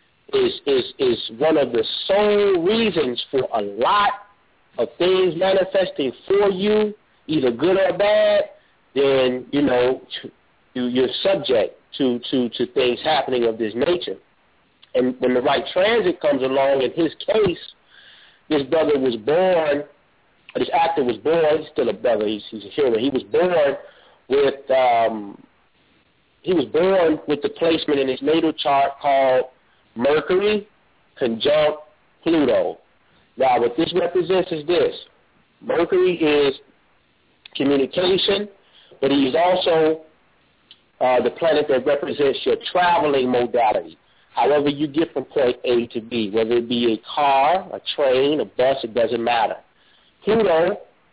is one of the sole reasons for a lot of things manifesting for you, either good or bad, then, you know, you're subject to things happening of this nature. And when the right transit comes along, in his case, this brother was born, this actor was born, he's still a brother, he's a hero. He was born with the placement in his natal chart called Mercury conjunct Pluto. Now, what this represents is this. Mercury is communication, but he's also the planet that represents your traveling modality. However you get from point A to B, whether it be a car, a train, a bus, it doesn't matter. Pluto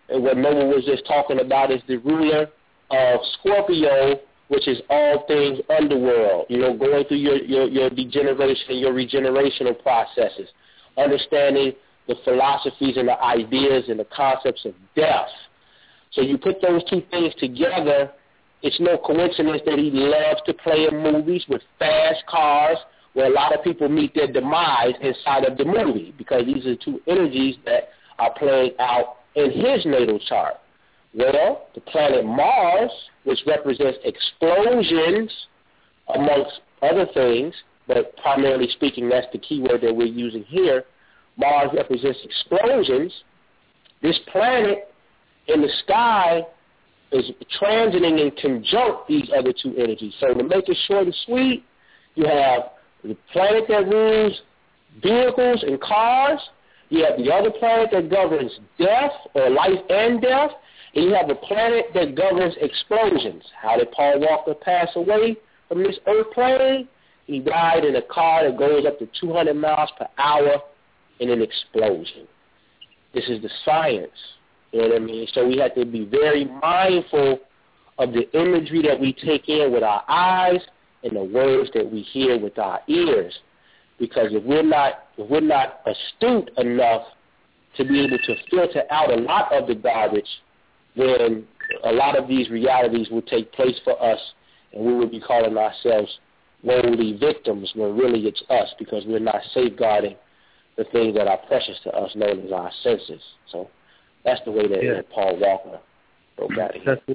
and what Noah was just talking about, is the ruler of Scorpio, which is all things underworld, going through your degeneration and your regenerational processes, understanding the philosophies and the ideas and the concepts of death. So you put those two things together, it's no coincidence that he loves to play in movies with fast cars where a lot of people meet their demise inside of the movie, because these are two energies that are playing out in his natal chart. Well, the planet Mars, which represents explosions, amongst other things, but primarily speaking, that's the key word that we're using here. Mars represents explosions. This planet in the sky is transiting and conjunct these other two energies. So to make it short and sweet, you have the planet that rules vehicles and cars. You have the other planet that governs death or life and death. And you have a planet that governs explosions. How did Paul Walker pass away from this earth plane? He died in a car that goes up to 200 miles per hour in an explosion. This is the science. You know what I mean? So we have to be very mindful of the imagery that we take in with our eyes and the words that we hear with our ears. Because if we're not astute enough to be able to filter out a lot of the garbage, then a lot of these realities will take place for us, and we will be calling ourselves lowly victims when really it's us, because we're not safeguarding the things that are precious to us, known as our senses. So that's the way that Paul Walker broke out of here.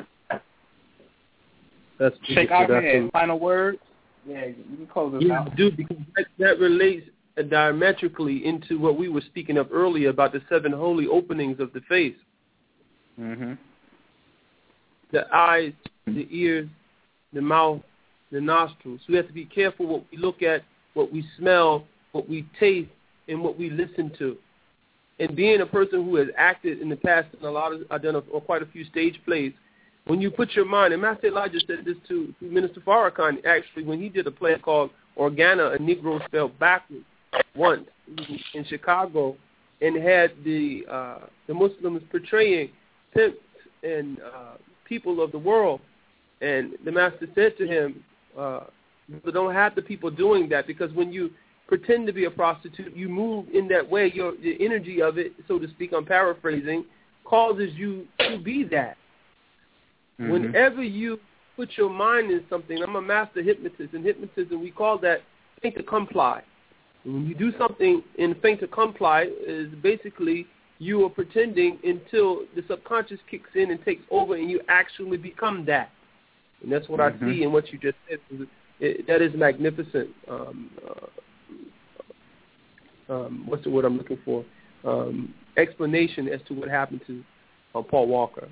That's Sheikh Ahmed, final words? Yeah, you can close this out. Dude, because that relates diametrically into what we were speaking of earlier about the 7 holy openings of the face. Mm-hmm. The eyes, the ears, the mouth, the nostrils. We have to be careful what we look at, what we smell, what we taste, and what we listen to. And being a person who has acted in the past in quite a few stage plays, when you put your mind, and Master Elijah said this to Minister Farrakhan, actually, when he did a play called Organa, a Negro Spelled Backwards, once in Chicago, and had the Muslims portraying pimps and people of the world. And the Master said to him, you don't have the people doing that, because when you pretend to be a prostitute, you move in that way. The energy of it, so to speak, I'm paraphrasing, causes you to be that. Mm-hmm. Whenever you put your mind in something, I'm a master hypnotist. In hypnotism, we call that feint to comply. When you do something in feint to comply, is basically you are pretending until the subconscious kicks in and takes over, and you actually become that. And that's what I see in what you just said. That is magnificent. What's the word I'm looking for? Explanation as to what happened to Paul Walker.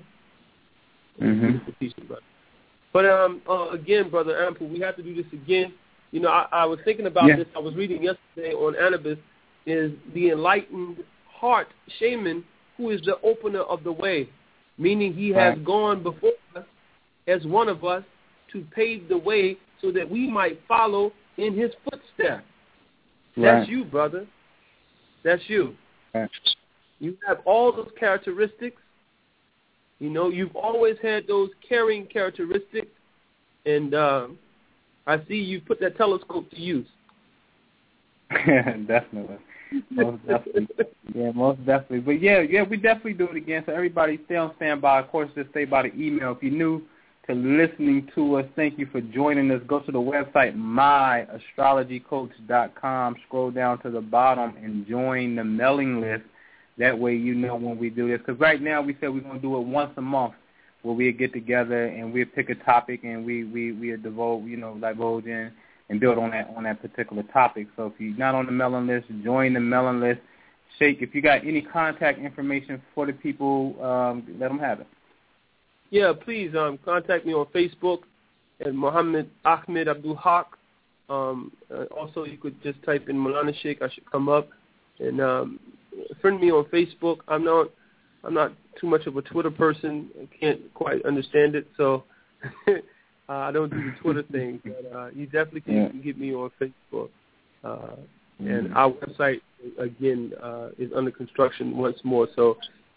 But again, Brother Ample, we have to do this again. You know, I was thinking about this. I was reading yesterday on Anubis, is the enlightened heart shaman who is the opener of the way, meaning he has gone before us as one of us to pave the way so that we might follow in his footsteps. That's you, brother. That's you. You have all those characteristics. You know, you've always had those caring characteristics, and I see you put that telescope to use. Definitely. Most definitely. Yeah, most definitely. But yeah, we definitely do it again. So everybody stay on standby. Of course, just stay by the email. If you're new to listening to us, thank you for joining us. Go to the website, myastrologycoach.com. Scroll down to the bottom and join the mailing list. That way you know when we do this. Because right now we said we're going to do it once a month, where we get together and we pick a topic and we divulge in and build on that particular topic. So if you're not on the mailing list, join the mailing list. Sheikh, if you got any contact information for the people, let them have it. Yeah, please contact me on Facebook at Muhammad Ahmed Abdul Haq. Also, you could just type in Maulana Sheikh. I should come up. And friend me on Facebook. I'm not too much of a Twitter person. I can't quite understand it, so I don't do the Twitter thing. But you definitely can get me on Facebook. And our website, again, is under construction once more. So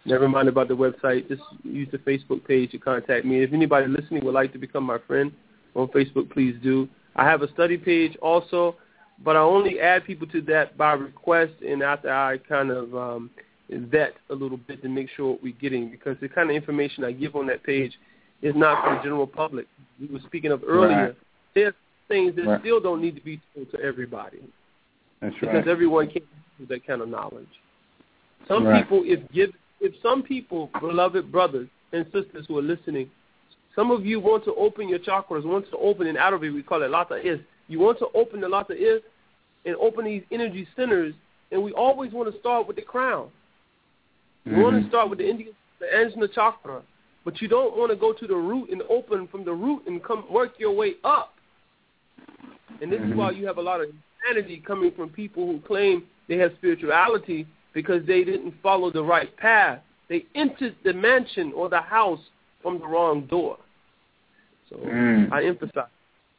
Never mind about the website. Just use the Facebook page to contact me. If anybody listening would like to become my friend on Facebook, please do. I have a study page also, but I only add people to that by request and after I kind of vet a little bit to make sure what we're getting, because the kind of information I give on that page is not for the general public. We were speaking of earlier. Right. There's things that still don't need to be told to everybody. That's because right. everyone can't use that kind of knowledge. Some people, if some people, beloved brothers and sisters who are listening, some of you want to open your chakras, want to open in Arabic, we call it Lata Is. You want to open the Lata Is and open these energy centers, and we always want to start with the crown. We want to start with the Ajna chakra, but you don't want to go to the root and open from the root and work your way up. And this is why you have a lot of insanity coming from people who claim they have spirituality because they didn't follow the right path. They entered the mansion or the house from the wrong door. So I emphasize.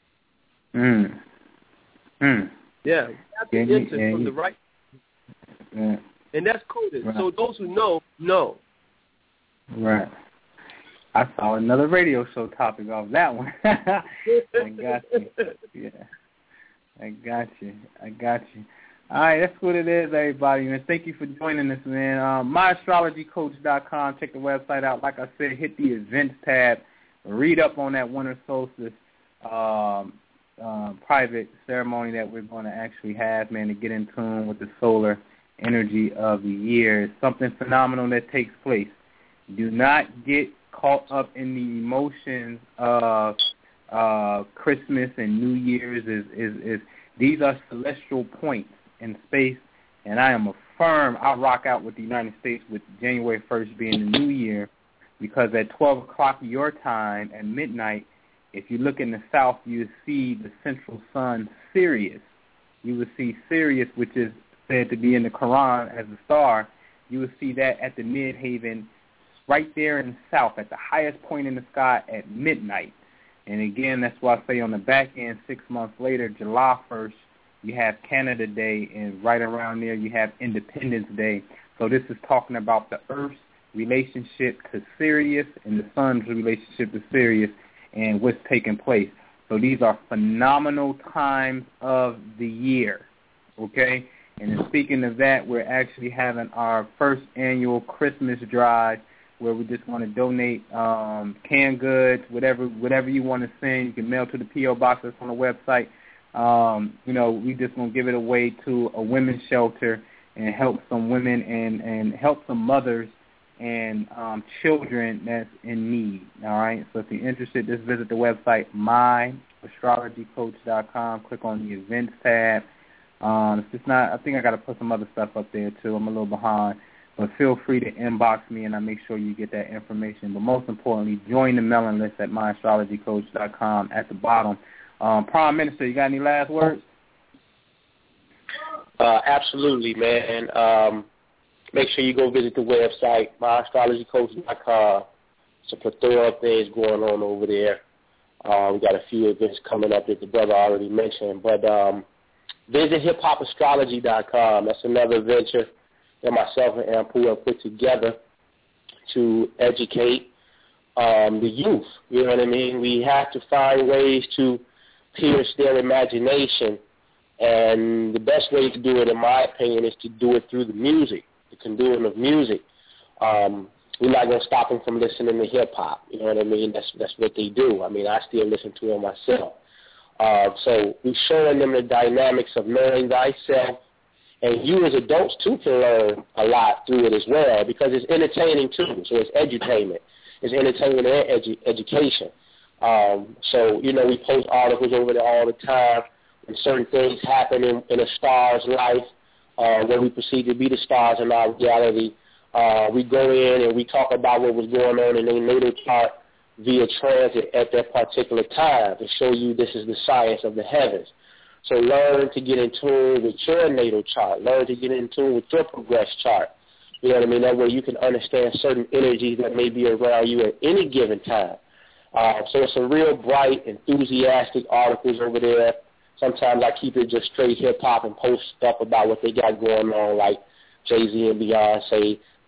Yeah, you have to enter from the right. And that's coded. Right. So those who know. Right. I saw another radio show topic off that one. I got you. Yeah. I got you. All right, that's what it is, everybody. And thank you for joining us, man. MyAstrologyCoach.com. Check the website out. Like I said, hit the events tab. Read up on that winter solstice private ceremony that we're going to actually have, man, to get in tune with the solar energy of the year. It's something phenomenal that takes place. Do not get caught up in the emotions of Christmas and New Year's. Is these are celestial points in space, and I rock out with the United States with January 1st being the New Year, because at 12 o'clock your time at midnight, if you look in the south, you see the central sun, Sirius. You will see Sirius, which is said to be in the Quran as a star. You will see that at the midhaven, right there in the south, at the highest point in the sky at midnight. And again, that's why I say on the back end, 6 months later, July 1st, you have Canada Day, and right around there you have Independence Day. So this is talking about the Earth's relationship to Sirius and the sun's relationship to Sirius and what's taking place. So these are phenomenal times of the year, okay? And then speaking of that, we're actually having our first annual Christmas drive where we just want to donate canned goods, whatever you want to send. You can mail to the P.O. box that's on the website. We just want to give it away to a women's shelter and help some women and help some mothers and children that's in need, all right? So if you're interested, just visit the website, myastrologycoach.com. Click on the events tab. It's just not, I think I got to put some other stuff up there, too. I'm a little behind. But feel free to inbox me, and I make sure you get that information. But most importantly, join the mailing list at myastrologycoach.com at the bottom. Prime Minister, you got any last words? Absolutely, man. Make sure you go visit the website, myastrologycoach.com. It's a plethora of things going on over there. We got a few events coming up that the brother already mentioned. But visit hiphopastrology.com. That's another venture that myself and Ampu have put together to educate the youth. You know what I mean? We have to find ways to pierce their imagination, and the best way to do it, in my opinion, is to do it through the music, the conduit of music. We're not going to stop them from listening to hip-hop. You know what I mean? That's what they do. I mean, I still listen to it myself. So we're showing them the dynamics of knowing thyself, and you as adults, too, can learn a lot through it as well, because it's entertaining, too. So it's edutainment. It's entertainment and education. So, we post articles over there all the time when certain things happen in a star's life, where we proceed to be the stars in our reality. We go in and we talk about what was going on in their natal chart via transit at that particular time to show you this is the science of the heavens. So learn to get in tune with your natal chart. Learn to get in tune with your progress chart. You know what I mean? That way you can understand certain energies that may be around you at any given time. So it's some real bright, enthusiastic articles over there. Sometimes I keep it just straight hip-hop and post stuff about what they got going on, like Jay-Z and Beyonce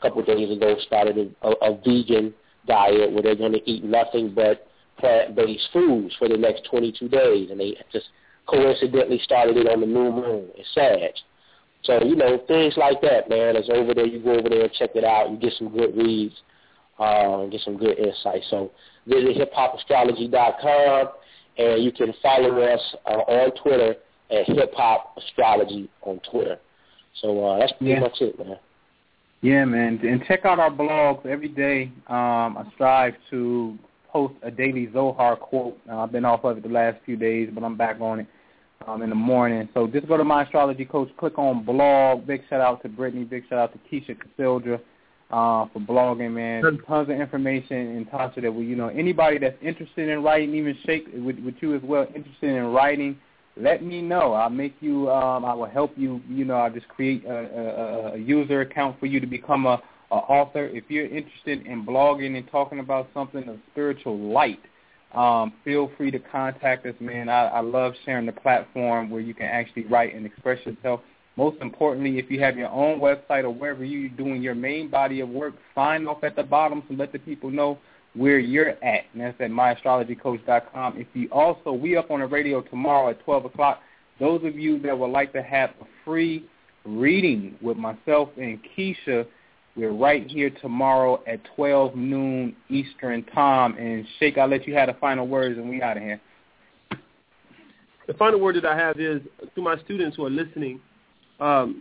couple of days ago started a vegan diet where they're going to eat nothing but plant-based foods for the next 22 days, and they just coincidentally started it on the new moon. It's sad. So, things like that, man. It's over there. You go over there and check it out. You get some good reads, get some good insight. So visit hiphopastrology.com, and you can follow us on Twitter at hiphopastrology on Twitter. So that's pretty much it, man. Yeah, man. And check out our blogs every day. I strive to post a daily Zohar quote. I've been off of it the last few days, but I'm back on it in the morning. So just go to My Astrology Coach, click on blog. Big shout out to Brittany. Big shout out to Keisha Casildra for blogging, man. Tons of information in Tasha that anybody that's interested in writing, even Sheikh with you as well, interested in writing, let me know. I'll make you. I will help you. I'll just create a user account for you to become a author. If you're interested in blogging and talking about something of spiritual light, feel free to contact us, man. I love sharing the platform where you can actually write and express yourself. Most importantly, if you have your own website or wherever you're doing your main body of work, sign off at the bottom to let the people know where you're at, and that's at myastrologycoach.com. If you also, we up on the radio tomorrow at 12 o'clock. Those of you that would like to have a free reading with myself and Keisha, we're right here tomorrow at 12 noon Eastern time. And Sheikh, I'll let you have the final words and we out of here. The final word that I have is to my students who are listening, I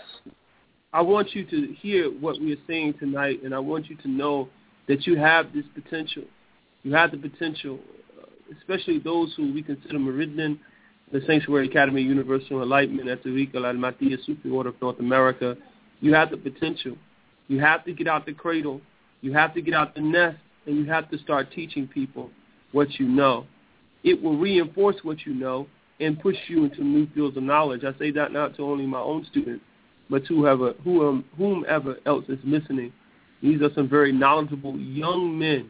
want you to hear what we are saying tonight, and I want you to know that you have this potential. You have the potential, especially those who we consider Meridian, the Sanctuary Academy of Universal Enlightenment, at the Rica Al-Matiyya Sufi Order of North America. You have the potential. You have to get out the cradle. You have to get out the nest, and you have to start teaching people what you know. It will reinforce what you know and push you into new fields of knowledge. I say that not to only my own students, but to whomever else is listening. These are some very knowledgeable young men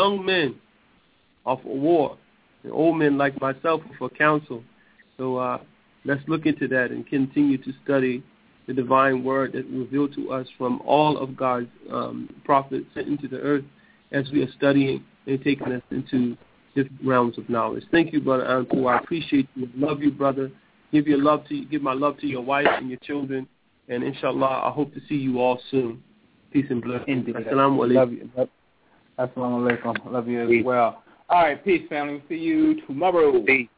off of war, and old men like myself for counsel. So let's look into that and continue to study the divine word that revealed to us from all of God's prophets sent into the earth as we are studying and taking us into different realms of knowledge. Thank you, Brother Anpu. I appreciate you. Love you, brother. Give my love to your wife and your children. And inshallah, I hope to see you all soon. Peace and blessings. Assalamu alaikum. Love you. Assalamu alaikum. Love you as well. All right, peace, family. See you tomorrow. Peace.